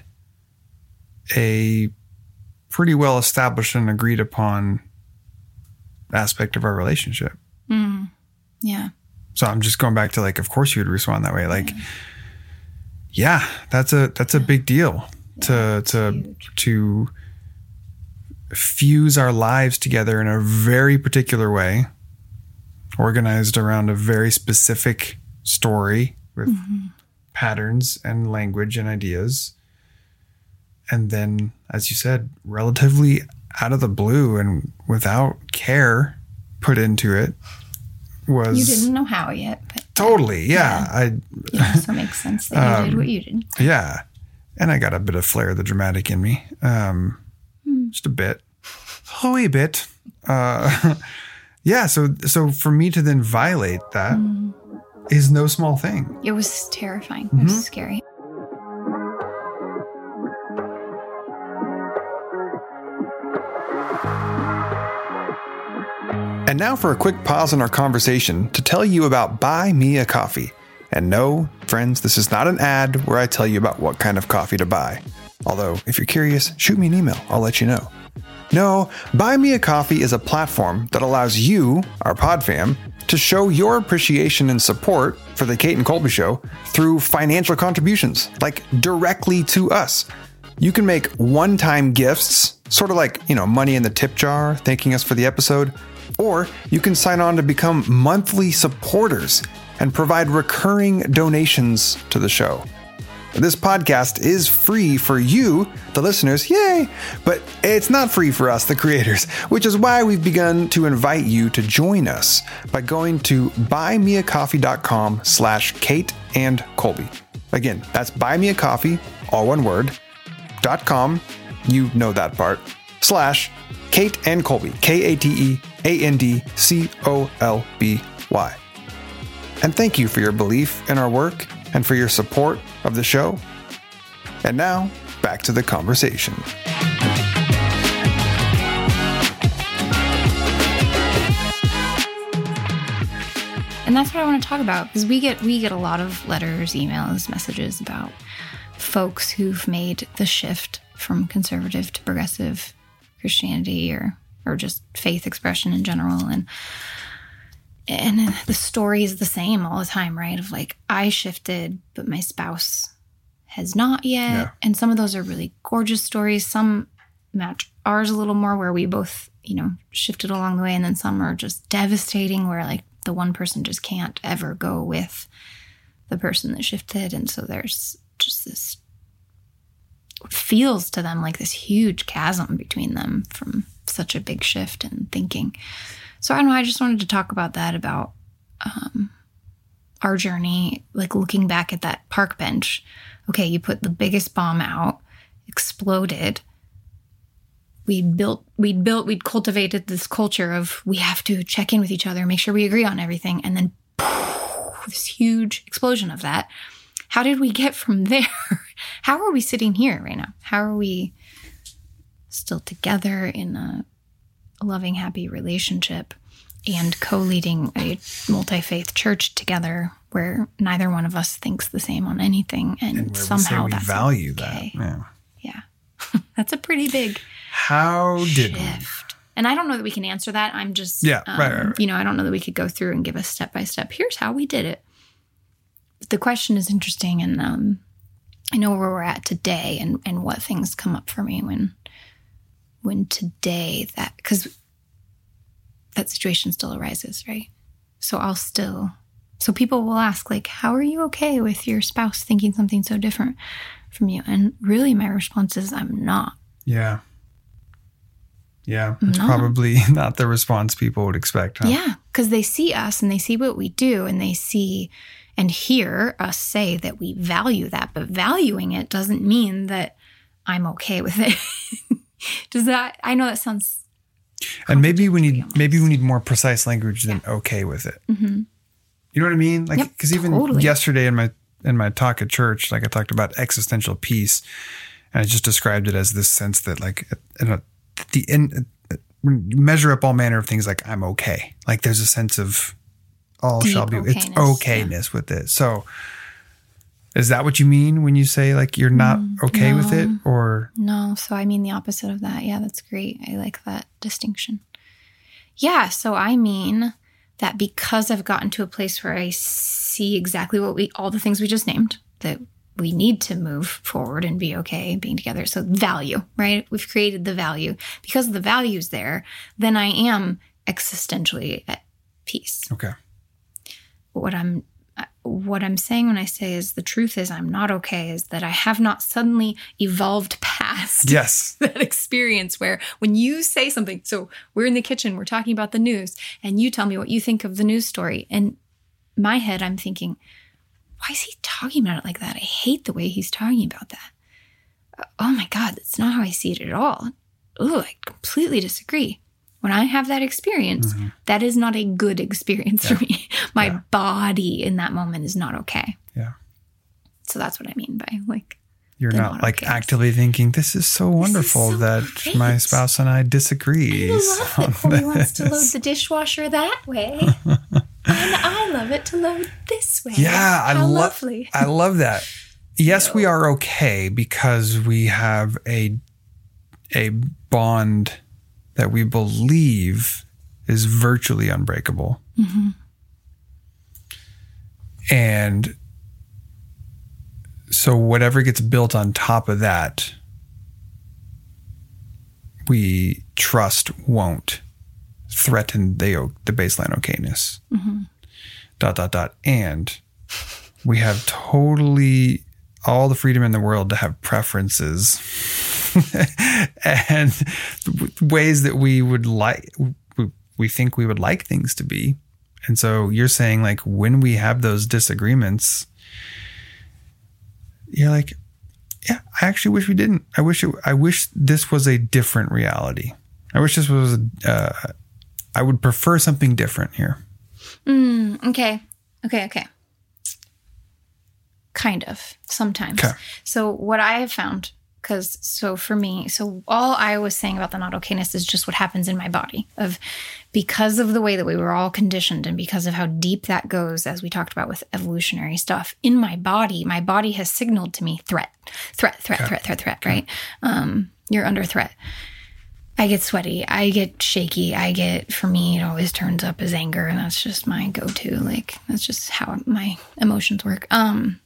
a pretty well established and agreed upon aspect of our relationship. Mm. Yeah. So I'm just going back to like, of course you would respond that way. Like, yeah, yeah that's a, that's a big deal yeah, to, to, huge. to fuse our lives together in a very particular way, organized around a very specific story with mm-hmm. patterns and language and ideas. And then, as you said, relatively out of the blue and without care put into it was... You didn't know how yet. But totally, yeah. yeah. I, yeah, so it makes sense that you um, did what you did. Yeah. And I got a bit of flair of the dramatic in me. Um, hmm. Just a bit. A wee bit. Uh, yeah, so so for me to then violate that mm. is no small thing. It was terrifying. Mm-hmm. It was scary. And now for a quick pause in our conversation to tell you about Buy Me a Coffee. And no, friends, this is not an ad where I tell you about what kind of coffee to buy. Although, if you're curious, shoot me an email. I'll let you know. No, Buy Me a Coffee is a platform that allows you, our pod fam, to show your appreciation and support for the Kate and Colby Show through financial contributions, like directly to us. You can make one-time gifts, sort of like, you know, money in the tip jar, thanking us for the episode, or you can sign on to become monthly supporters and provide recurring donations to the show. This podcast is free for you, the listeners, yay! But it's not free for us, the creators, which is why we've begun to invite you to join us by going to buymeacoffee.com slash Kate and Colby. Again, that's buymeacoffee, all one word, dot com, you know that part, slash Kate and Colby, K A T E A N D C O L B Y. And thank you for your belief in our work and for your support of the show. And now, back to the conversation. And that's what I want to talk about, because we get we get a lot of letters, emails, messages about folks who've made the shift from conservative to progressive Christianity or or just faith expression in general. And And the story is the same all the time, right? Of like, I shifted, but my spouse has not yet. Yeah. And some of those are really gorgeous stories. Some match ours a little more, where we both, you know, shifted along the way. And then some are just devastating, where like the one person just can't ever go with the person that shifted. And so there's just this, what feels to them like this huge chasm between them from such a big shift in thinking. So I don't know, I just wanted to talk about that, about um, our journey, like looking back at that park bench. Okay, you put the biggest bomb out, exploded. We'd built, we'd built, we'd cultivated this culture of we have to check in with each other, make sure we agree on everything. And then poof, this huge explosion of that. How did we get from there? How are we sitting here right now? How are we still together in a loving, happy relationship and co-leading a multi-faith church together where neither one of us thinks the same on anything, and, and somehow we that's value okay. that. Yeah, yeah. That's a pretty big how did shift. We? And I don't know that we can answer that. I'm just yeah, um, right, right, right. You know, I don't know that we could go through and give a step by step. Here's how we did it. But the question is interesting, and um, I know where we're at today, and and what things come up for me when. When today that, because that situation still arises, right? So I'll still, so people will ask, like, how are you okay with your spouse thinking something so different from you? And really my response is, I'm not. Yeah. Yeah. It's not. Probably not the response people would expect. Huh? Yeah. Because they see us and they see what we do, and they see and hear us say that we value that. But valuing it doesn't mean that I'm okay with it. Does that, I know that sounds. And maybe we need, almost. maybe we need more precise language than yeah. okay with it. Mm-hmm. You know what I mean? Like, yep, cause even totally. yesterday in my, in my talk at church, like I talked about existential peace, and I just described it as this sense that like, you know, the in, when you measure up all manner of things, like I'm okay. Like there's a sense of all Deep shall be, okayness, it's okayness yeah. with it. So Is that what you mean when you say like you're not Mm, okay no. with it? Or No, so I mean the opposite of that. Yeah, that's great. I like that distinction. Yeah, so I mean that because I've gotten to a place where I see exactly what we, all the things we just named, that we need to move forward and be okay being together. So value, right? We've created the value. Because the value's there, then I am existentially at peace. okay. What I'm what I'm saying when I say is the truth is I'm not okay is that I have not suddenly evolved past Yes. that experience where when you say something, so we're in the kitchen, we're talking about the news, and you tell me what you think of the news story. In my head, I'm thinking, why is he talking about it like that? I hate the way he's talking about that. Oh my God, that's not how I see it at all. Oh, I completely disagree. When I have that experience, Mm-hmm. that is not a good experience Yeah. for me. My Yeah. body in that moment is not okay. Yeah. So that's what I mean by like, You're They're not not like okay. actively thinking, this is so wonderful so that great. my spouse and I disagree. I love that on Colby wants to load this." the dishwasher that way. And I love it to load this way. Yeah, I How love lovely. I love that. Yes, No. we are okay because we have a a bond that we believe is virtually unbreakable. Mm-hmm. And so whatever gets built on top of that, we trust won't threaten the the baseline okayness. Mm-hmm. Dot, dot, dot. And we have totally all the freedom in the world to have preferences and ways that we would like, we think we would like things to be. And so you're saying like when we have those disagreements, you're like, yeah, I actually wish we didn't. I wish it, I wish this was a different reality. I wish this was, a, uh, I would prefer something different here. Mm, okay. Okay. Okay. Kind of sometimes. Okay. So what I have found, because so for me, so all I was saying about the not okayness is just what happens in my body of because of the way that we were all conditioned and because of how deep that goes, as we talked about with evolutionary stuff in my body, my body has signaled to me threat, threat, threat, Okay. threat, threat, threat, right? Um, you're under threat. I get sweaty. I get shaky. I get, for me, it always turns up as anger, and that's just my go-to. Like, that's just how my emotions work. Um,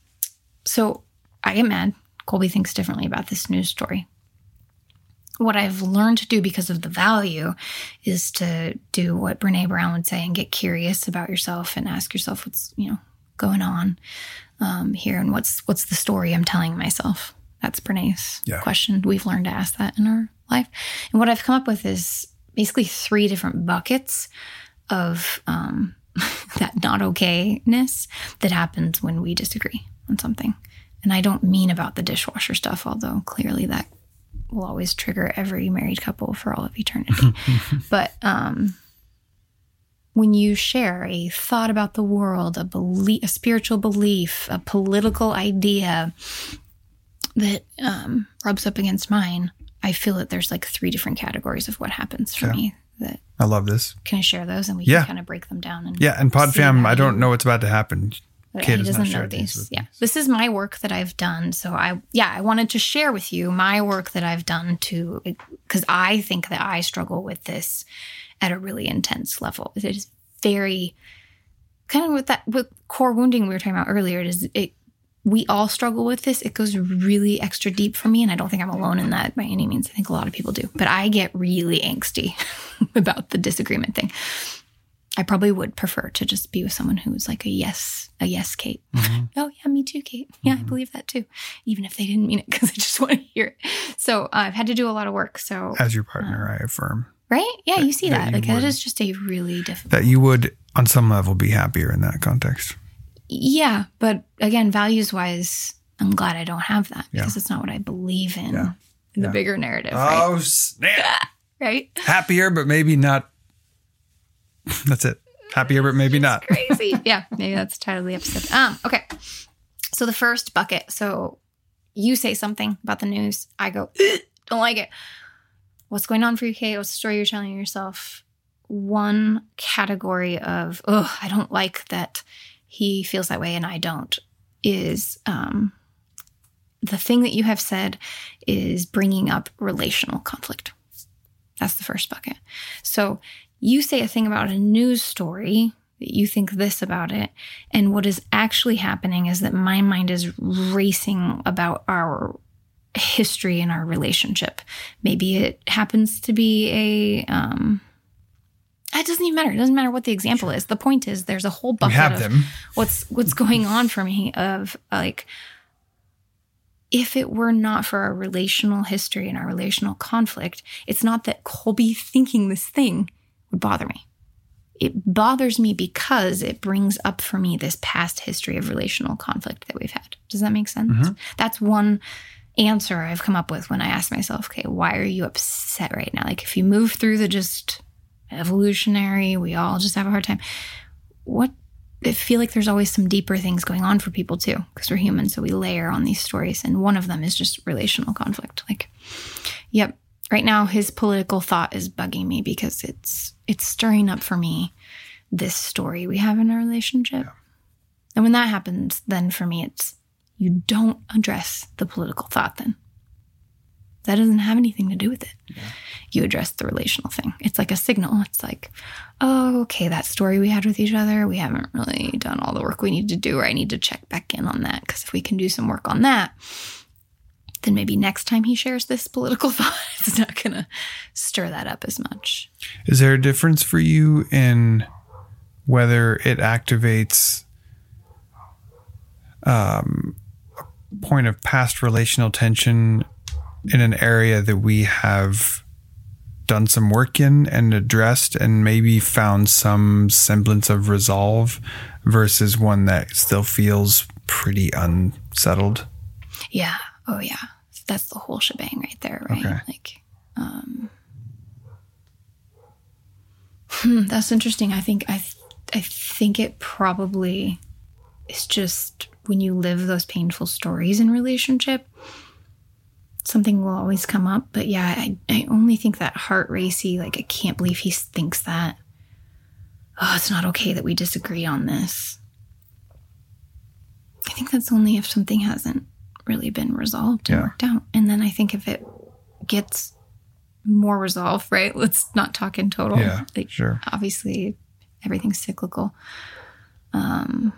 so I get mad. Colby thinks differently about this news story. What I've learned to do because of the value is to do what Brene Brown would say and get curious about yourself and ask yourself what's, you know, going on um, here and what's what's the story I'm telling myself. That's Brene's Yeah. question. We've learned to ask that in our life. And what I've come up with is basically three different buckets of um, that not okayness that happens when we disagree on something. And I don't mean about the dishwasher stuff, although clearly that will always trigger every married couple for all of eternity. But um, when you share a thought about the world, a belief, a spiritual belief, a political idea that um, rubs up against mine, I feel that there's like three different categories of what happens for Yeah. me. That I love this. can I share those and we Yeah. can kind of break them down? And Yeah. And see PodFam, I how don't you- know what's about to happen. But Kate he has not doesn't know shared these these. with Yeah. me. This is my work that I've done. So I, yeah, I wanted to share with you my work that I've done to, because I think that I struggle with this at a really intense level. It is very, kind of with that, with core wounding we were talking about earlier, it is, it, we all struggle with this. It goes really extra deep for me. And I don't think I'm alone in that by any means. I think a lot of people do. But I get really angsty about the disagreement thing. I probably would prefer to just be with someone who was like a yes, a yes, Kate. Mm-hmm. Oh, yeah, me too, Kate. Yeah, I believe that too. Even if they didn't mean it because I just want to hear it. So uh, I've had to do a lot of work. So, As your partner, I affirm right? Yeah, you see that that. you Like, that would. is just a really difficult. that you would, on some level, be happier in that context. Yeah, but again, values wise, I'm glad I don't have that Yeah. because it's not what I believe in Yeah. in the Yeah. bigger narrative, right? Oh, snap. Right? Happier, but maybe not. That's it. Happier, but maybe not. Crazy. Yeah, maybe that's the title of the episode. Um, okay. So the first bucket. So you say something about the news. I go, "Ugh, don't like it. What's going on for you, Kate? What's the story you're telling yourself? One category of, oh, I don't like that he feels that way and I don't. is um, the thing that you have said is bringing up relational conflict. That's the first bucket. So you say a thing about a news story, that you think this about it, and what is actually happening is that my mind is racing about our history and our relationship. Maybe it happens to be a... Um, it doesn't even matter. It doesn't matter what the example is. The point is there's a whole bucket have of them. what's what's going on for me of like, if it were not for our relational history and our relational conflict, it's not that Colby thinking this thing would bother me. It bothers me because it brings up for me this past history of relational conflict that we've had. Does that make sense? Mm-hmm. That's one answer I've come up with when I ask myself, okay, why are you upset right now? Like if you move through the just evolutionary, we all just have a hard time. What, I feel like there's always some deeper things going on for people too, because we're human, so we layer on these stories. And one of them is just relational conflict. Like, yep, right now his political thought is bugging me because it's it's stirring up for me this story we have in our relationship. Yeah. And when that happens, then for me it's, you don't address the political thought then. That doesn't have anything to do with it. Yeah. You address the relational thing. It's like a signal. It's like, oh, okay, that story we had with each other, we haven't really done all the work we need to do, or I need to check back in on that. Because if we can do some work on that, then maybe next time he shares this political thought, it's not going to stir that up as much. Is there a difference for you in whether it activates um, a point of past relational tension in an area that we have done some work in and addressed and maybe found some semblance of resolve versus one that still feels pretty unsettled? Yeah. Oh, yeah. That's the whole shebang right there, right? Okay. Like, um, hmm, that's interesting. I think I, th- I think it probably is just when you live those painful stories in relationship, something will always come up. But yeah, I, I only think that heart racy, like, I can't believe he thinks that. Oh, it's not okay that we disagree on this. I think that's only if something hasn't really been resolved and yeah. worked out. And then I think if it gets more resolved, right? Let's not talk in total. Yeah, like, sure. Obviously, everything's cyclical. Um,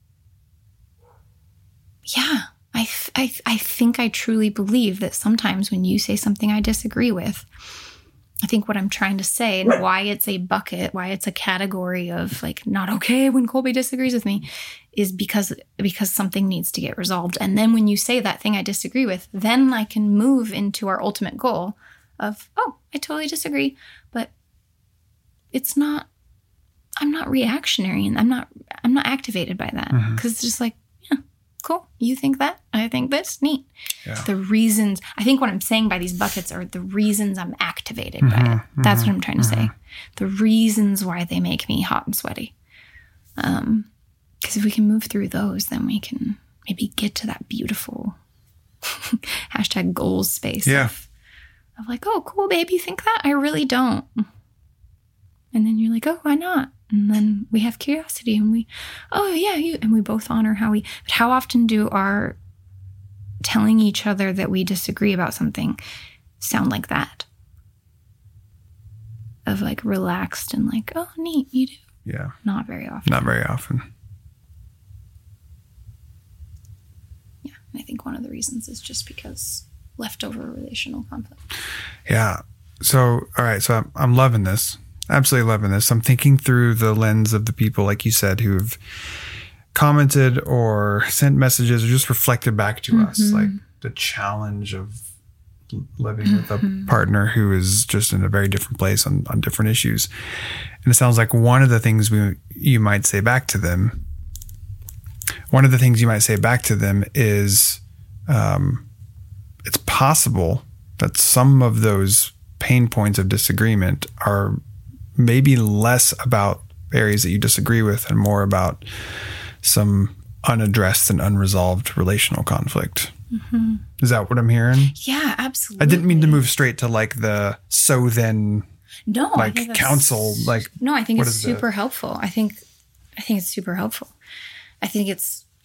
yeah. I, th- I, th- I think I truly believe that sometimes when you say something I disagree with, I think what I'm trying to say and why it's a bucket, why it's a category of like not okay when Colby disagrees with me is because because something needs to get resolved. And then when you say that thing I disagree with, then I can move into our ultimate goal of, oh, I totally disagree, but it's not, I'm not reactionary and I'm not, I'm not activated by that because mm-hmm. it's just like, cool. You think that? I think this. Neat. Yeah. The reasons, I think what I'm saying by these buckets are the reasons I'm activated mm-hmm, by it. That's mm-hmm, what I'm trying to mm-hmm. say. The reasons why they make me hot and sweaty. Um, because if we can move through those, then we can maybe get to that beautiful hashtag goals space. Yeah. Of, of like, oh, cool, babe. You think that? I really don't. And then you're like, oh, why not? And then we have curiosity and we, oh yeah, you, and we both honor how we, but how often do our telling each other that we disagree about something sound like that? Of like relaxed and like, oh neat, you do. Yeah. Not very often. Not very often. Yeah. And I think one of the reasons is just because leftover relational conflict. Yeah. So, all right. So I'm, I'm loving this. Absolutely loving this. I'm thinking through the lens of the people, like you said, who've commented or sent messages or just reflected back to mm-hmm. us, like the challenge of living mm-hmm. with a partner who is just in a very different place on, on different issues. And it sounds like one of the things we you might say back to them, one of the things you might say back to them is um, it's possible that some of those pain points of disagreement are maybe less about areas that you disagree with and more about some unaddressed and unresolved relational conflict. Mm-hmm. Is that what I'm hearing? Yeah, absolutely. I didn't mean to move straight to like the, so then no, like counsel, like, no, I think it's super the, helpful. I think, I think it's super helpful. I think it's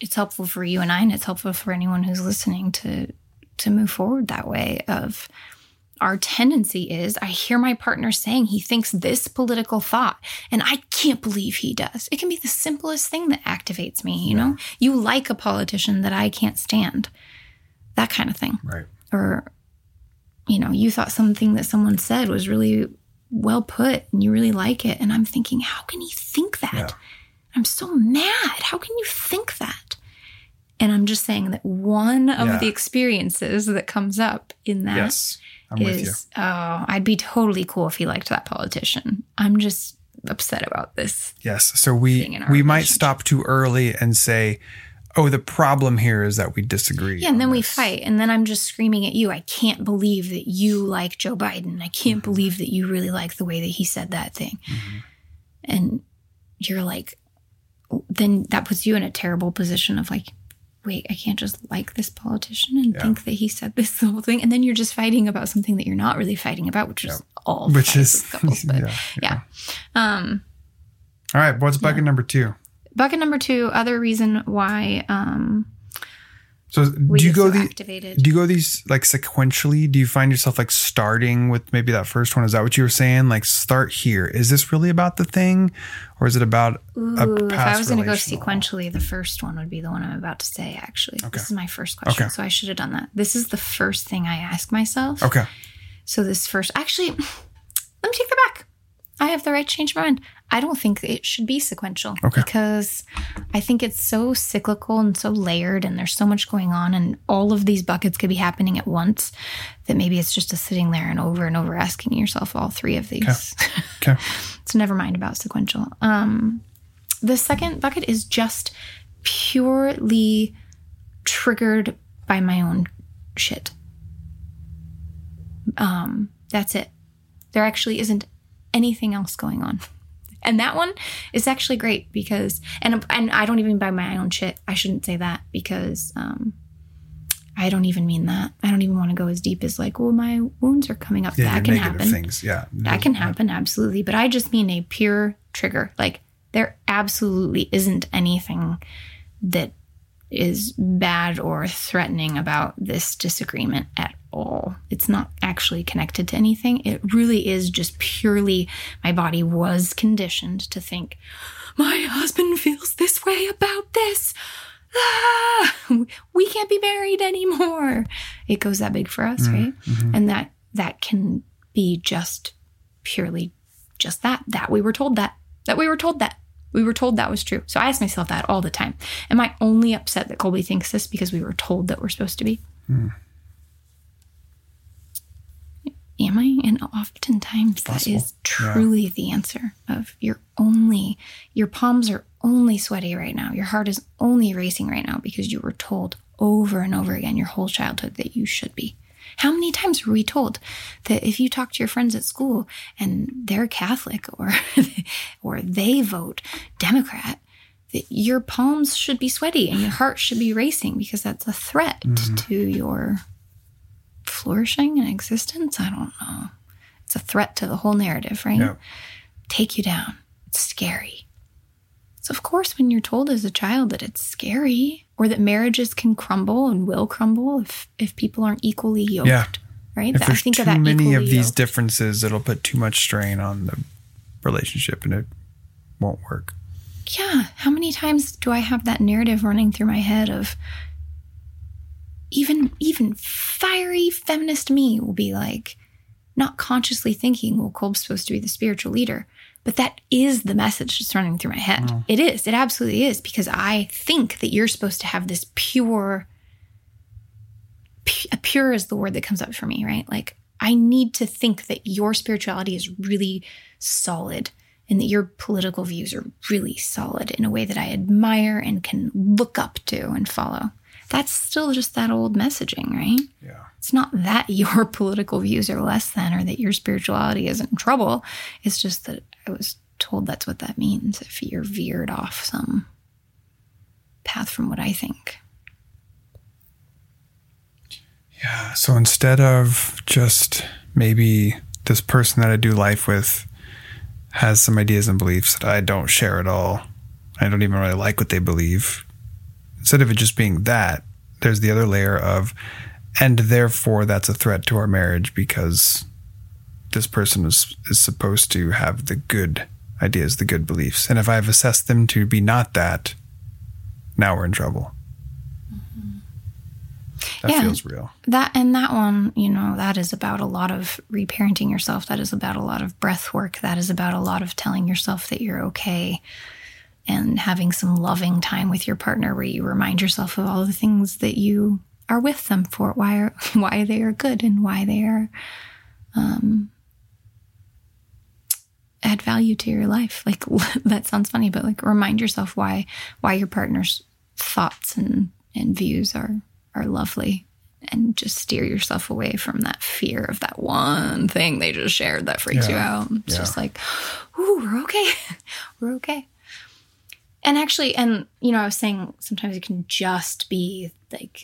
it's helpful for you and I, and it's helpful for anyone who's listening to to move forward that way. Of our tendency is, I hear my partner saying he thinks this political thought, and I can't believe he does. It can be the simplest thing that activates me. You yeah. know, you like a politician that I can't stand, that kind of thing. Right. Or, you know, you thought something that someone said was really well put and you really like it. And I'm thinking, how can he think that? Yeah. I'm so mad. How can you think that? And I'm just saying that one of yeah. the experiences that comes up in that yes, I'm with is, you. oh, I'd be totally cool if he liked that politician. I'm just upset about this. Yes. So we we might stop too early and say, oh, the problem here is that we disagree. Yeah, and then this. we fight. And then I'm just screaming at you, I can't believe that you like Joe Biden. I can't mm-hmm. believe that you really like the way that he said that thing. Mm-hmm. And you're like, then that puts you in a terrible position of like, wait, I can't just like this politician and yeah. think that he said this whole thing. And then you're just fighting about something that you're not really fighting about, which is yeah. all which is couples, but yeah, yeah. yeah. Um, all right. What's bucket yeah. number two? Bucket number two, other reason why um, so we do you go so the, activated. Do you go these like sequentially? Do you find yourself like starting with maybe that first one? Is that what you were saying? Like start here. Is this really about the thing, or is it about Ooh, a past if I was going to go relational? Sequentially, the first one would be the one I'm about to say. Actually, okay. This is my first question, okay. so I should have done that. This is the first thing I ask myself. Okay. So this first, actually, let me take that back. I have the right to change my mind. I don't think it should be sequential okay. because I think it's so cyclical and so layered and there's so much going on and all of these buckets could be happening at once that maybe it's just a sitting there and over and over asking yourself all three of these. Okay. okay. So never mind about sequential. Um, the second bucket is just purely triggered by my own shit. Um, that's it. There actually isn't anything else going on. And that one is actually great because, and and I don't even buy my own shit. I shouldn't say that because um, I don't even mean that. I don't even want to go as deep as like, well, my wounds are coming up. Yeah, that can happen. Things. Yeah, that can happen. Absolutely. But I just mean a pure trigger. Like there absolutely isn't anything that is bad or threatening about this disagreement at all. It's not actually connected to anything. It really is just purely my body was conditioned to think, my husband feels this way about this. Ah, we can't be married anymore. It goes that big for us, mm-hmm. right? Mm-hmm. And that that can be just purely just that, that we were told that, that we were told that. We were told that was true. So I ask myself that all the time. Am I only upset that Colby thinks this because we were told that we're supposed to be? Hmm. Am I? And oftentimes that is truly yeah. the answer of you're only, your palms are only sweaty right now. Your heart is only racing right now because you were told over and over again your whole childhood that you should be. How many times were we told that if you talk to your friends at school and they're Catholic or or they vote Democrat, that your palms should be sweaty and your heart should be racing because that's a threat mm-hmm. to your flourishing and existence? I don't know. It's a threat to the whole narrative, right? Yeah. Take you down. It's scary. So of course, when you're told as a child that it's scary or that marriages can crumble and will crumble if, if people aren't equally yoked, yeah. right? If I there's think too of that many of these yoked. differences, it'll put too much strain on the relationship and it won't work. Yeah. How many times do I have that narrative running through my head of even, even fiery feminist me will be like, not consciously thinking, well, Kolb's supposed to be the spiritual leader. But that is the message that's running through my head. Mm. It is. It absolutely is. Because I think that you're supposed to have this pure, pu- pure is the word that comes up for me, right? Like, I need to think that your spirituality is really solid and that your political views are really solid in a way that I admire and can look up to and follow. That's still just that old messaging, right? Yeah. It's not that your political views are less than or that your spirituality isn't in trouble. It's just that I was told that's what that means if you're veered off some path from what I think. Yeah. So instead of just maybe this person that I do life with has some ideas and beliefs that I don't share at all, I don't even really like what they believe. instead of it just being that, there's the other layer of, and therefore that's a threat to our marriage because this person is, is supposed to have the good ideas, the good beliefs. And if I've assessed them to be not that, now we're in trouble. Mm-hmm. That yeah, feels real. That and that one, you know, that is about a lot of reparenting yourself. That is about a lot of breath work. That is about a lot of telling yourself that you're okay and having some loving time with your partner where you remind yourself of all the things that you are with them for, why are, why they are good and why they are um, add value to your life. Like, that sounds funny, but like remind yourself why why your partner's thoughts and, and views are are lovely, and just steer yourself away from that fear of that one thing they just shared that freaks yeah. you out. It's yeah. just like, ooh, we're okay. We're okay. And actually, and you know, I was saying sometimes it can just be like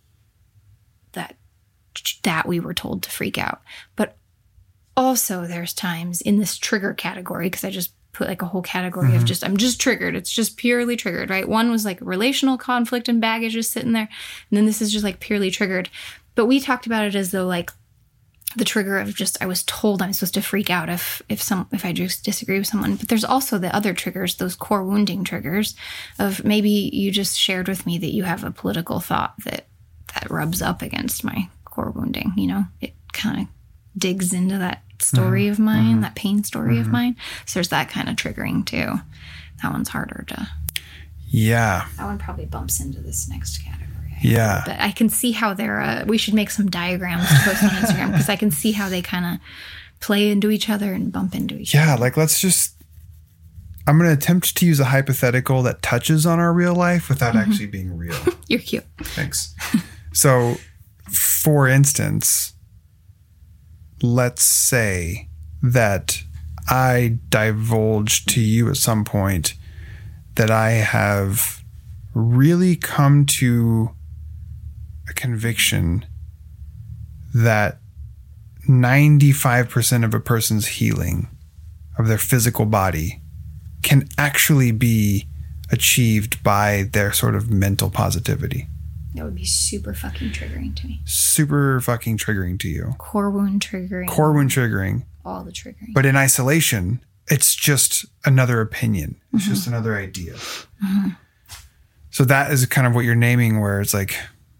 that that we were told to freak out. But also there's times in this trigger category, because I just put like a whole category mm-hmm. of just, I'm just triggered. It's just purely triggered, right? One was like relational conflict and baggage just sitting there. And then this is just like purely triggered. But we talked about it as though like the trigger of just, I was told I'm supposed to freak out if, if some, if I just disagree with someone. But there's also the other triggers, those core wounding triggers of maybe you just shared with me that you have a political thought that, that rubs up against my core wounding. You know, it kind of digs into that story mm-hmm. of mine, mm-hmm. that pain story mm-hmm. of mine. So there's that kind of triggering too. That one's harder to. Yeah. That one probably bumps into this next category. Yeah. But I can see how they're, uh, we should make some diagrams to post on Instagram because I can see how they kind of play into each other and bump into each yeah, other. Yeah. Like, let's just, I'm going to attempt to use a hypothetical that touches on our real life without mm-hmm. actually being real. You're cute. Thanks. So, for instance, let's say that I divulged to you at some point that I have really come to a conviction that ninety-five percent of a person's healing of their physical body can actually be achieved by their sort of mental positivity. That would be super fucking triggering to me. Super fucking triggering to you. Core wound triggering. Core wound triggering. All the triggering. But in isolation, it's just another opinion. It's mm-hmm. just another idea. Mm-hmm. So that is kind of what you're naming, where it's like,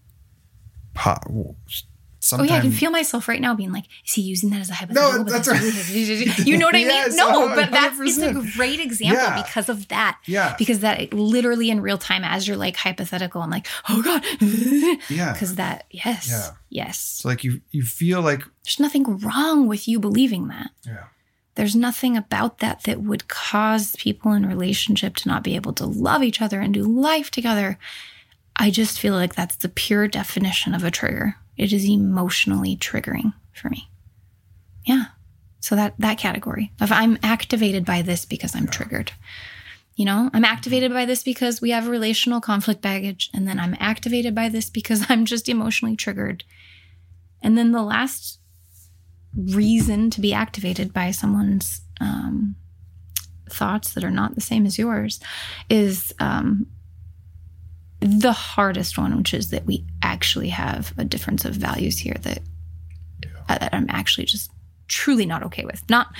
oh yeah, I can feel myself right now being like, is he using that as a hypothetical? No, that's right. You know what I mean? Yes, no, one hundred percent. But that's it's a great example yeah. because of that. Yeah. Because that literally in real time, as you're like hypothetical, I'm like, oh God. Yeah. Because that, yes. Yeah. Yes. So like you, you feel like there's nothing wrong with you believing that. Yeah. There's nothing about that that would cause people in relationship to not be able to love each other and do life together. I just feel like that's the pure definition of a trigger. It is emotionally triggering for me. Yeah. So that, that category of I'm activated by this because I'm yeah. triggered. You know, I'm activated by this because we have relational conflict baggage. And then I'm activated by this because I'm just emotionally triggered. And then the last reason to be activated by someone's um, thoughts that are not the same as yours is um, the hardest one, which is that we actually have a difference of values here that, yeah. uh, that I'm actually just truly not okay with. Not,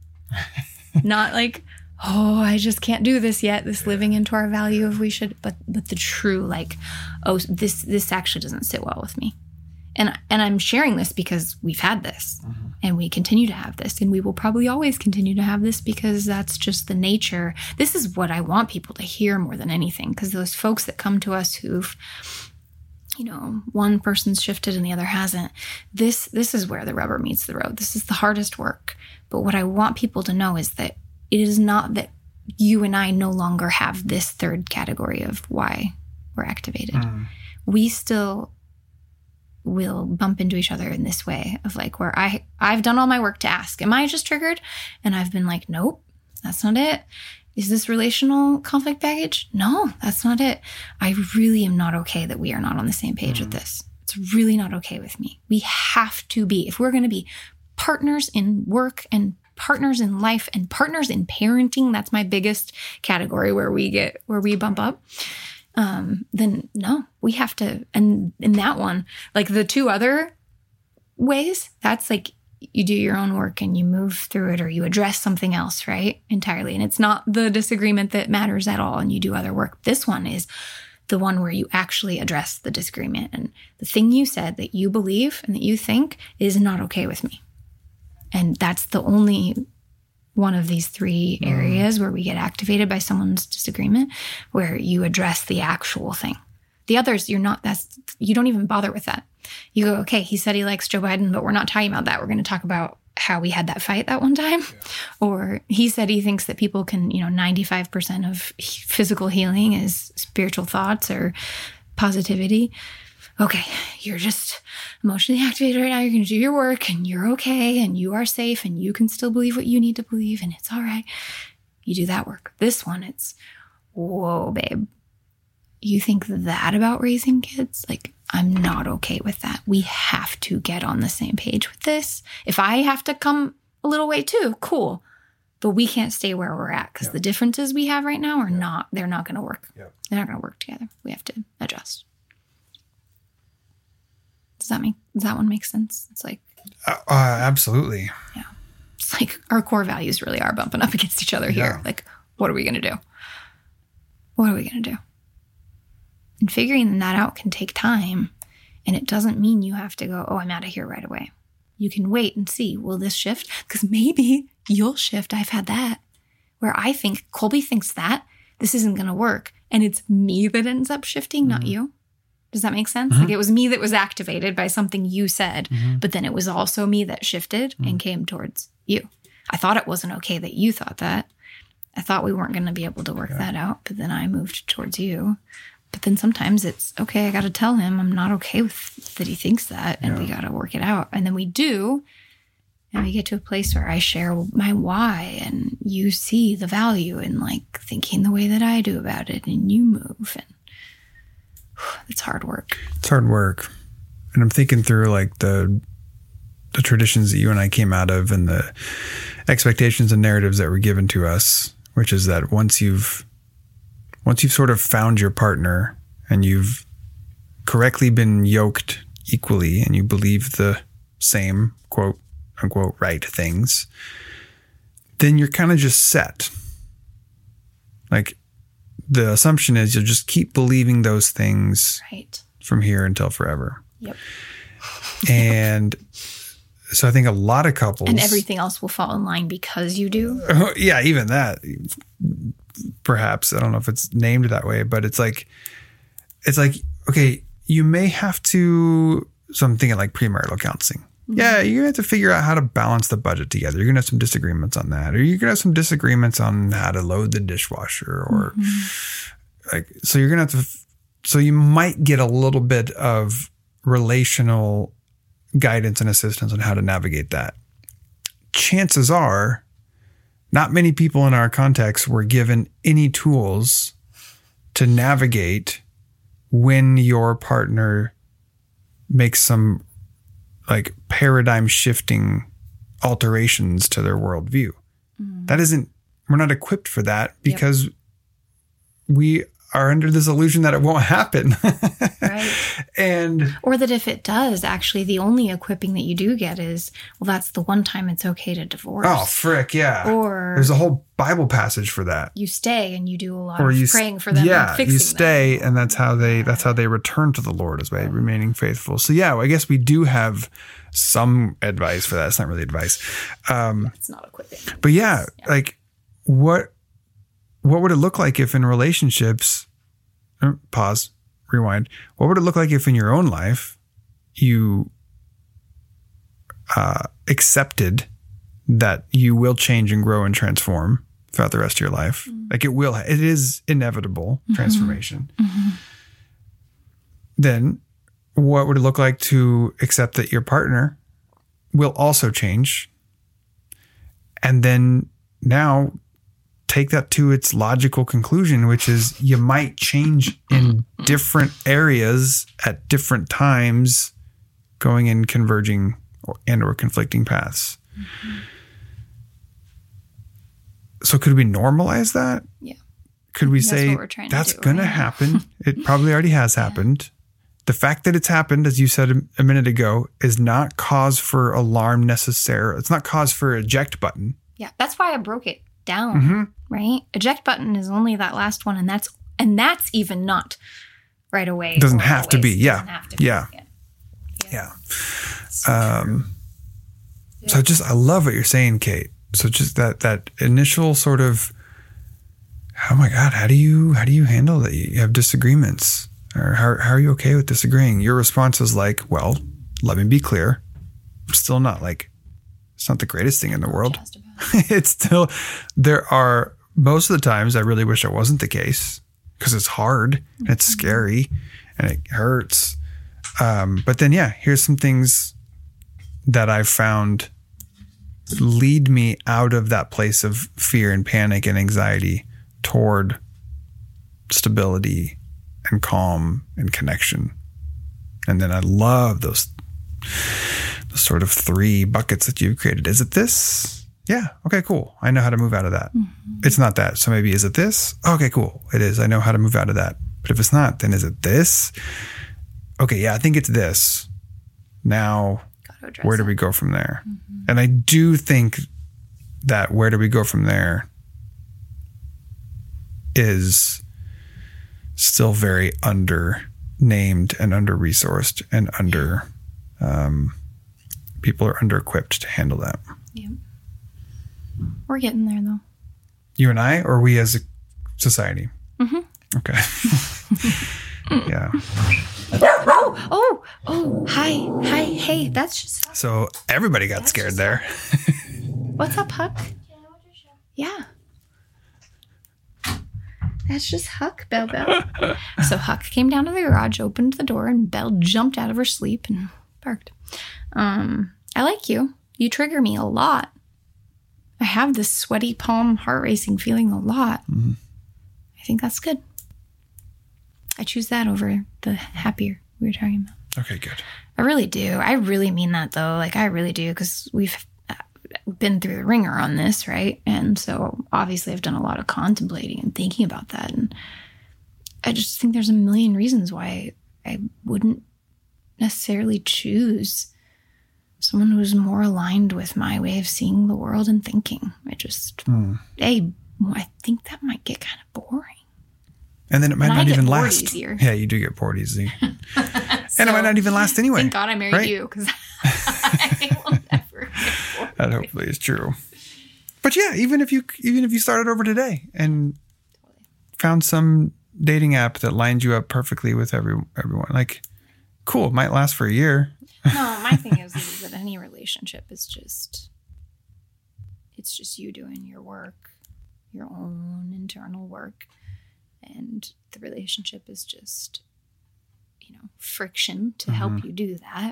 not like, oh, I just can't do this yet. This yeah. living into our value of we should, but but the true like, oh, this this actually doesn't sit well with me. And and I'm sharing this because we've had this mm-hmm. and we continue to have this and we will probably always continue to have this because that's just the nature. This is what I want people to hear more than anything, because those folks that come to us who've, you know, one person's shifted and the other hasn't, this this is where the rubber meets the road. This is the hardest work. But what I want people to know is that it is not that you and I no longer have this third category of why we're activated. Mm. We still will bump into each other in this way of like where I, I've done all my work to ask, am I just triggered? And I've been like, nope, that's not it. Is this relational conflict baggage? No, that's not it. I really am not okay that we are not on the same page mm. with this. It's really not okay with me. We have to be, if we're going to be partners in work and partners in life and partners in parenting, that's my biggest category where we get, where we bump up. um, then no, we have to. And in that one, like the two other ways, that's like you do your own work and you move through it, or you address something else, right? Entirely. And it's not the disagreement that matters at all, and you do other work. This one is the one where you actually address the disagreement. And the thing you said that you believe and that you think is not okay with me. And that's the only one of these three areas mm. where we get activated by someone's disagreement, where you address the actual thing. The others, you're not, that's, you don't even bother with that. You go, okay, he said he likes Joe Biden, but we're not talking about that. We're going to talk about how we had that fight that one time. Yeah. Or he said he thinks that people can, you know, ninety-five percent of physical healing is spiritual thoughts or positivity. Okay, you're just emotionally activated right now. You're going to do your work and you're okay and you are safe and you can still believe what you need to believe and it's all right. You do that work. This one, it's, whoa, babe. You think that about raising kids? Like, I'm not okay with that. We have to get on the same page with this. If I have to come a little way too, cool. But we can't stay where we're at because yeah. the differences we have right now are yeah. not, they're not going to work. Yeah. They're not going to work together. We have to adjust. Does that make, does that one make sense? It's like. Uh, uh, absolutely. Yeah. It's like our core values really are bumping up against each other here. Yeah. Like, what are we going to do? What are we going to do? And figuring that out can take time. And it doesn't mean you have to go, oh, I'm out of here right away. You can wait and see, will this shift? Because maybe you'll shift. I've had that where I think Colby thinks that this isn't going to work. And it's me that ends up shifting, mm-hmm. not you. Does that make sense? Mm-hmm. Like it was me that was activated by something you said, mm-hmm. but then it was also me that shifted mm-hmm. and came towards you. I thought it wasn't okay that you thought that. I thought we weren't going to be able to work yeah. that out, but then I moved towards you. But then sometimes it's, okay, I got to tell him I'm not okay with that he thinks that, and yeah. we got to work it out. And then we do, and we get to a place where I share my why, and you see the value in like thinking the way that I do about it, and you move. And whew, it's hard work. It's hard work. And I'm thinking through like the the traditions that you and I came out of, and the expectations and narratives that were given to us, which is that once you've Once you've sort of found your partner and you've correctly been yoked equally and you believe the same quote unquote right things, then you're kind of just set. Like the assumption is you'll just keep believing those things right. from here until forever. Yep. And so I think a lot of couples. And everything else will fall in line because you do. Uh, yeah, even that. Perhaps. I don't know if it's named that way, but it's like, it's like, okay, you may have to, so I'm thinking like premarital counseling. Mm-hmm. Yeah, you're going to have to figure out how to balance the budget together. You're going to have some disagreements on that, or you're going to have some disagreements on how to load the dishwasher, or mm-hmm. like, so you're going to have to, so you might get a little bit of relational guidance and assistance on how to navigate that. Chances are, not many people in our context were given any tools to navigate when your partner makes some like paradigm shifting alterations to their worldview. Mm. That isn't, we're not equipped for that because yep. we are under this illusion that it won't happen. Right. And or that if it does, actually the only equipping that you do get is, well, that's the one time it's okay to divorce. Oh, frick, yeah. Or there's a whole Bible passage for that. You stay and you do a lot or of you, praying for them yeah, and fixing you stay them. And that's how they that's how they return to the Lord, is by right. remaining faithful. So yeah, I guess we do have some advice for that. It's not really advice. Um, it's not equipping. But yeah, yeah, like what what would it look like if in relationships, pause, rewind. What would it look like if in your own life you uh, accepted that you will change and grow and transform throughout the rest of your life? Mm-hmm. Like it will, it is inevitable mm-hmm. transformation. Mm-hmm. Then what would it look like to accept that your partner will also change? And then now take that to its logical conclusion, which is you might change in different areas at different times, going in converging or, and or conflicting paths. Mm-hmm. So could we normalize that? Yeah. could we That's say what we're trying to that's do, going to right? happen? It probably already has happened. The fact that it's happened, as you said a, a minute ago, is not cause for alarm necessary. It's not cause for eject button. Yeah, that's why I broke it down, Mm-hmm. right? Eject button is only that last one, and that's and that's even not right away. It doesn't or have to be. always. Yeah. Doesn't have to be. Yeah. Yeah. Yeah. Um, so just, I love what you're saying, Kate. So just that, that initial sort of, oh my God, how do you, how do you handle that? You have disagreements, or how, how are you okay with disagreeing? Your response is like, well, let me be clear. I'm still not like, it's not the greatest thing in the world. Just about. It's still, there are most of the times I really wish it wasn't the case, because it's hard and it's scary and it hurts. Um, but then, yeah, here's some things that I've found lead me out of that place of fear and panic and anxiety toward stability and calm and connection. And then I love those, those sort of three buckets that you've created. Is it this? Yeah. Okay, cool. I know how to move out of that. Mm-hmm. It's not that. So maybe, is it this? Okay, cool. It is. I know how to move out of that. But if it's not, then is it this? Okay, yeah, I think it's this. Now, where do we go from there? Mm-hmm. And I do think that where do we go from there is still very under-named and under-resourced and under, um, people are under-equipped to handle that. Yeah. We're getting there, though. You and I, or we as a society? Mm-hmm. Okay. Yeah. Oh, oh, oh, hi, hi, hey, that's just... So everybody got That's scared just- there. What's up, Huck? Yeah. That's just Huck, Bell Bell. So Huck came down to the garage, opened the door, and Belle jumped out of her sleep and barked. Um, I like you. You trigger me a lot. I have this sweaty palm, heart racing feeling a lot. Mm-hmm. I think that's good. I choose that over the happier we were talking about. Okay, good. I really do. I really mean that, though. Like, I really do, because we've been through the ringer on this, right? And so, obviously, I've done a lot of contemplating and thinking about that. And I just think there's a million reasons why I wouldn't necessarily choose someone who's more aligned with my way of seeing the world and thinking. I just, Mm. hey, I think that might get kind of boring. And then it might And I not get even bored last. easier. Yeah, you do get bored easy. So, And it might not even last anyway. Thank God I married right? you, because I will never get bored. That hopefully is true. But yeah, even if you even if you started over today and found some dating app that lined you up perfectly with every everyone, like, cool, it might last for a year. No, my thing is, is that any relationship is just, it's just you doing your work, your own internal work. And the relationship is just, you know, friction to help Mm-hmm. you do that.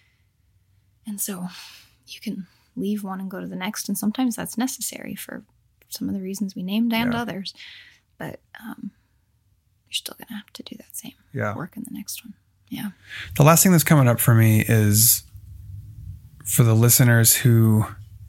And so you can leave one and go to the next. And sometimes that's necessary for some of the reasons we named and Yeah. others. But um, you're still going to have to do that same Yeah. work in the next one. Yeah. The last thing that's coming up for me is for the listeners who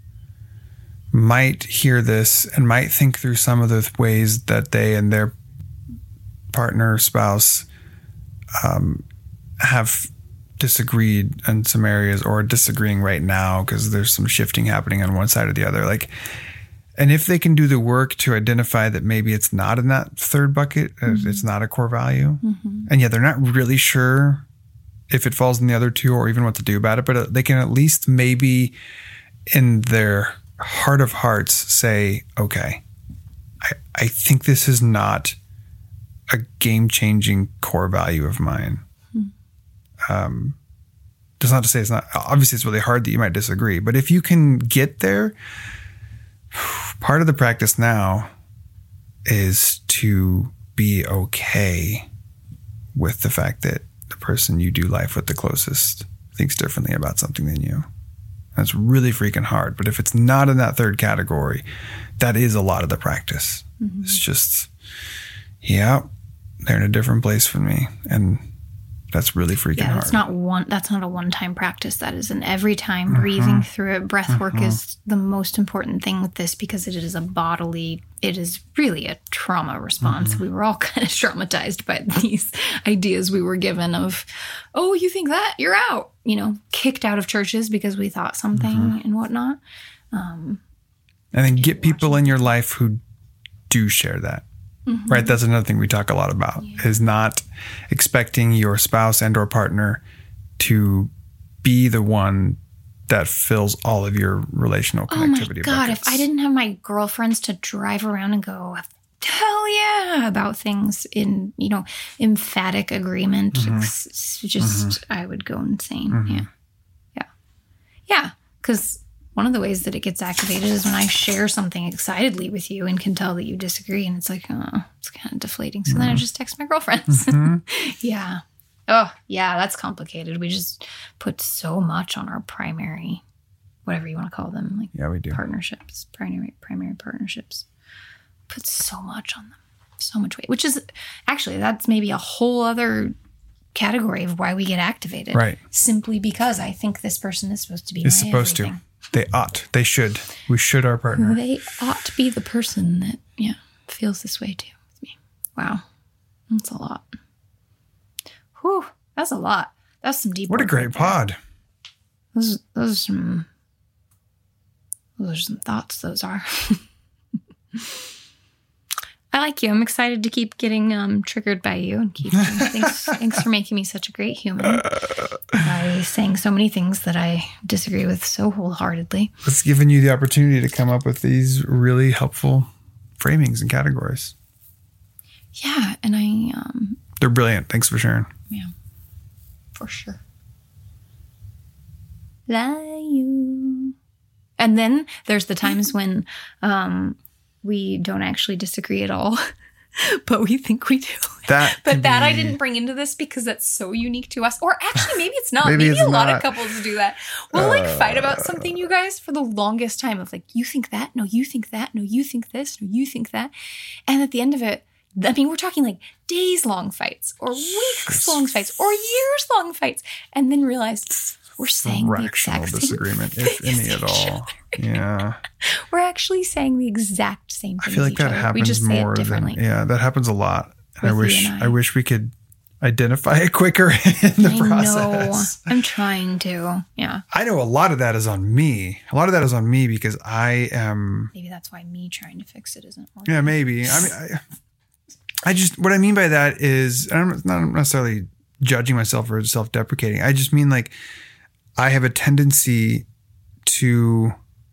might hear this and might think through some of the ways that they and their partner, spouse, um, have disagreed in some areas or are disagreeing right now because there's some shifting happening on one side or the other. Like, and if they can do the work to identify that maybe it's not in that third bucket, mm-hmm. it's not a core value, mm-hmm. and yet they're not really sure if it falls in the other two or even what to do about it, but they can at least maybe in their heart of hearts say, okay, I, I think this is not a game-changing core value of mine. Hmm. Um, that's not to say it's not, obviously it's really hard that you might disagree, but if you can get there, part of the practice now is to be okay with the fact that the person you do life with the closest thinks differently about something than you. That's really freaking hard. But if it's not in that third category, that is a lot of the practice. Mm-hmm. It's just, yeah, they're in a different place from me. And That's really freaking Yeah, hard. that's not one. That's not a one-time practice. That is an every time breathing through it. Breath work Mhm. is the most important thing with this because it is a bodily. It is really a trauma response. Mhm. We were all kind of traumatized by these ideas we were given of, oh, you think that you're out. You know, kicked out of churches because we thought something Mhm. and whatnot. Um, And then get people in your life who do share that. mhm. Right? That's another thing we talk a lot about Yeah. is not expecting your spouse and or partner to be the one that fills all of your relational Oh my connectivity God, buckets. if I didn't have my girlfriends to drive around and go, hell yeah, about things in, you know, emphatic agreement, Mhm. s- s- just, I would go insane. Mhm. Yeah. Yeah. Yeah. Because one of the ways that it gets activated is when I share something excitedly with you and can tell that you disagree. And it's like, oh, it's kind of deflating. So then I just text my girlfriends. Mhm. Yeah. Oh, yeah, that's complicated. We just put so much on our primary, whatever you want to call them, like Yeah, we do. partnerships, primary primary partnerships. Put so much on them, so much weight, which is actually, that's maybe a whole other category of why we get activated. Right. Simply because I think this person is supposed to be It's my supposed everything. to. They ought. They should. We should our partner. They ought to be the person that, yeah, feels this way too with me. Wow. That's a lot. Whew. That's a lot. That's some deep What a work great right there. pod. Those, those are some, those are some thoughts, those are. I like you. I'm excited to keep getting um, triggered by you and keep thanks, thanks for making me such a great human by saying so many things that I disagree with so wholeheartedly. It's given you the opportunity to come up with these really helpful framings and categories. Yeah, and I, um, They're brilliant. Thanks for sharing. yeah, for sure. Love you. And then there's the times when um, we don't actually disagree at all, but we think we do. That But can that I be- didn't bring into this because that's so unique to us. Or actually, maybe it's not. Maybe maybe it's a lot not. of couples do that. We'll like fight about Uh. something, you guys, for the longest time of like, you think that? No, you think that? No, you think this? No, you think that? And at the end of it, I mean, we're talking like days long fights or weeks long fights or years long fights. And then realize we're saying the fractional exact same disagreement, if thing as any at each all. other. Yeah. We're actually saying the exact same I thing. feel as like each that other. We happens just say more it than differently. yeah, that happens a lot. And I With you wish and I. I. wish we could identify it quicker in the I process. know. I'm trying to. Yeah. I know a lot of that is on me. A lot of that is on me because I am Maybe that's why me trying to fix it isn't working. yeah, maybe. I mean I, I just what I mean by that is I'm not necessarily judging myself or self-deprecating. I just mean like I have a tendency to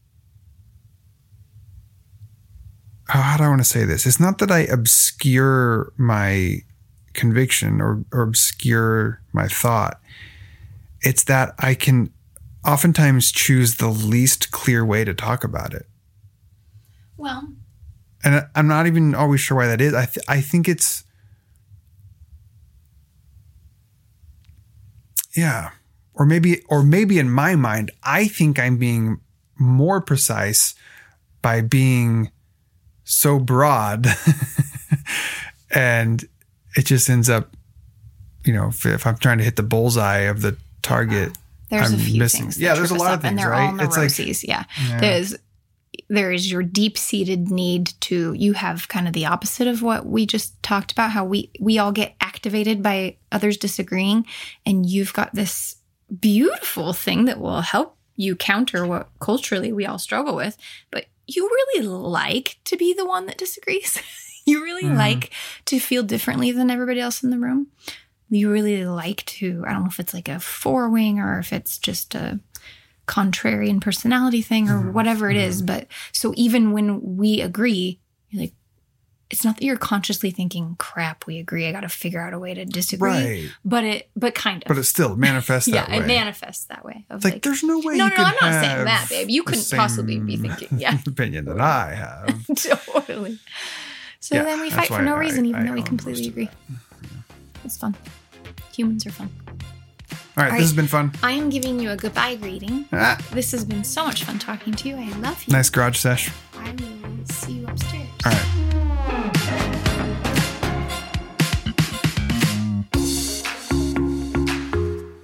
how, how do I want to say this? It's not that I obscure my conviction or, or obscure my thought. It's that I can oftentimes choose the least clear way to talk about it. Well, And I- I'm not even always sure why that is. I th- I think it's yeah. Or maybe or maybe in my mind, I think I'm being more precise by being so broad and it just ends up, you know, if, if I'm trying to hit the bullseye of the target, there's I'm a few missing. things. that Yeah, there's trip a us lot up, of and things, they're right? all It's like- neuroses. yeah. Yeah. There's there is your deep-seated need to. You have kind of the opposite of what we just talked about. How we we all get activated by others disagreeing, and you've got this beautiful thing that will help you counter what culturally we all struggle with. But you really like to be the one that disagrees. You really Mhm. like to feel differently than everybody else in the room. You really like to, I don't know if it's like a four-wing or if it's just a contrarian personality thing or Mhm. whatever it is. But so even when we agree, you're like, it's not that you're consciously thinking, crap, we agree. I got to figure out a way to disagree. right. But it, but kind of. But it still manifests yeah, that way. it manifests that way. Of It's like, there's no way no, you no, could I'm not saying have that, babe. You the couldn't possibly be same thinking- yeah. opinion that I have. totally. So Yeah, then we that's fight for why no I- reason, even I though we own completely most of agree. It's fun. Humans are fun. All right, All this has right. been fun. I am giving you a goodbye greeting. Ah, This has been so much fun talking to you. I love you. nice garage sesh. I will see you upstairs. All right.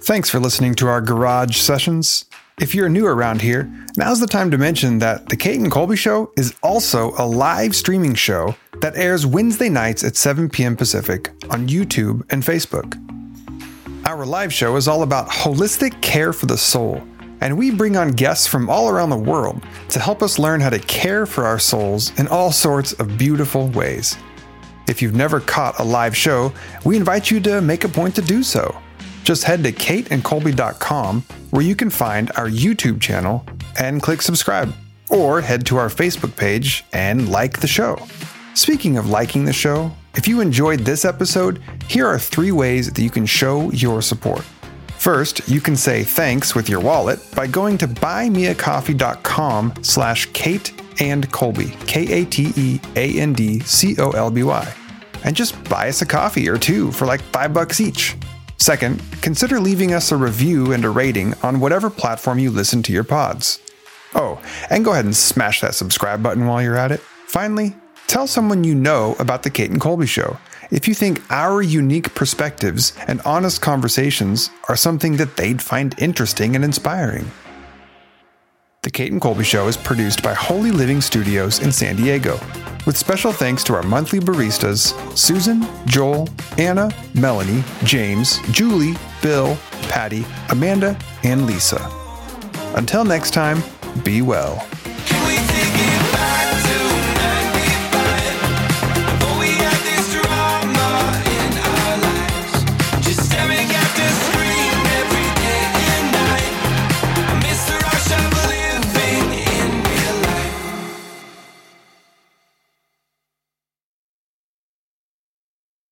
Thanks for listening to our garage sessions. If you're new around here, now's the time to mention that The Kate and Colby Show is also a live streaming show that airs Wednesday nights at seven p.m. Pacific on YouTube and Facebook. Our live show is all about holistic care for the soul, and we bring on guests from all around the world to help us learn how to care for our souls in all sorts of beautiful ways. If you've never caught a live show, we invite you to make a point to do so. Just head to kate and colby dot com where you can find our YouTube channel and click subscribe, or head to our Facebook page and like the show. Speaking of liking the show, if you enjoyed this episode, here are three ways that you can show your support. First, you can say thanks with your wallet by going to buymeacoffee.com slash Kate and Colby, K A T E A N D C O L B Y, and just buy us a coffee or two for like five bucks each. Second, consider leaving us a review and a rating on whatever platform you listen to your pods. Oh, and go ahead and smash that subscribe button while you're at it. Finally, tell someone you know about The Kate and Colby Show if you think our unique perspectives and honest conversations are something that they'd find interesting and inspiring. The Kate and Colby Show is produced by Holy Living Studios in San Diego, with special thanks to our monthly baristas, Susan, Joel, Anna, Melanie, James, Julie, Bill, Patty, Amanda, and Lisa. Until next time, be well.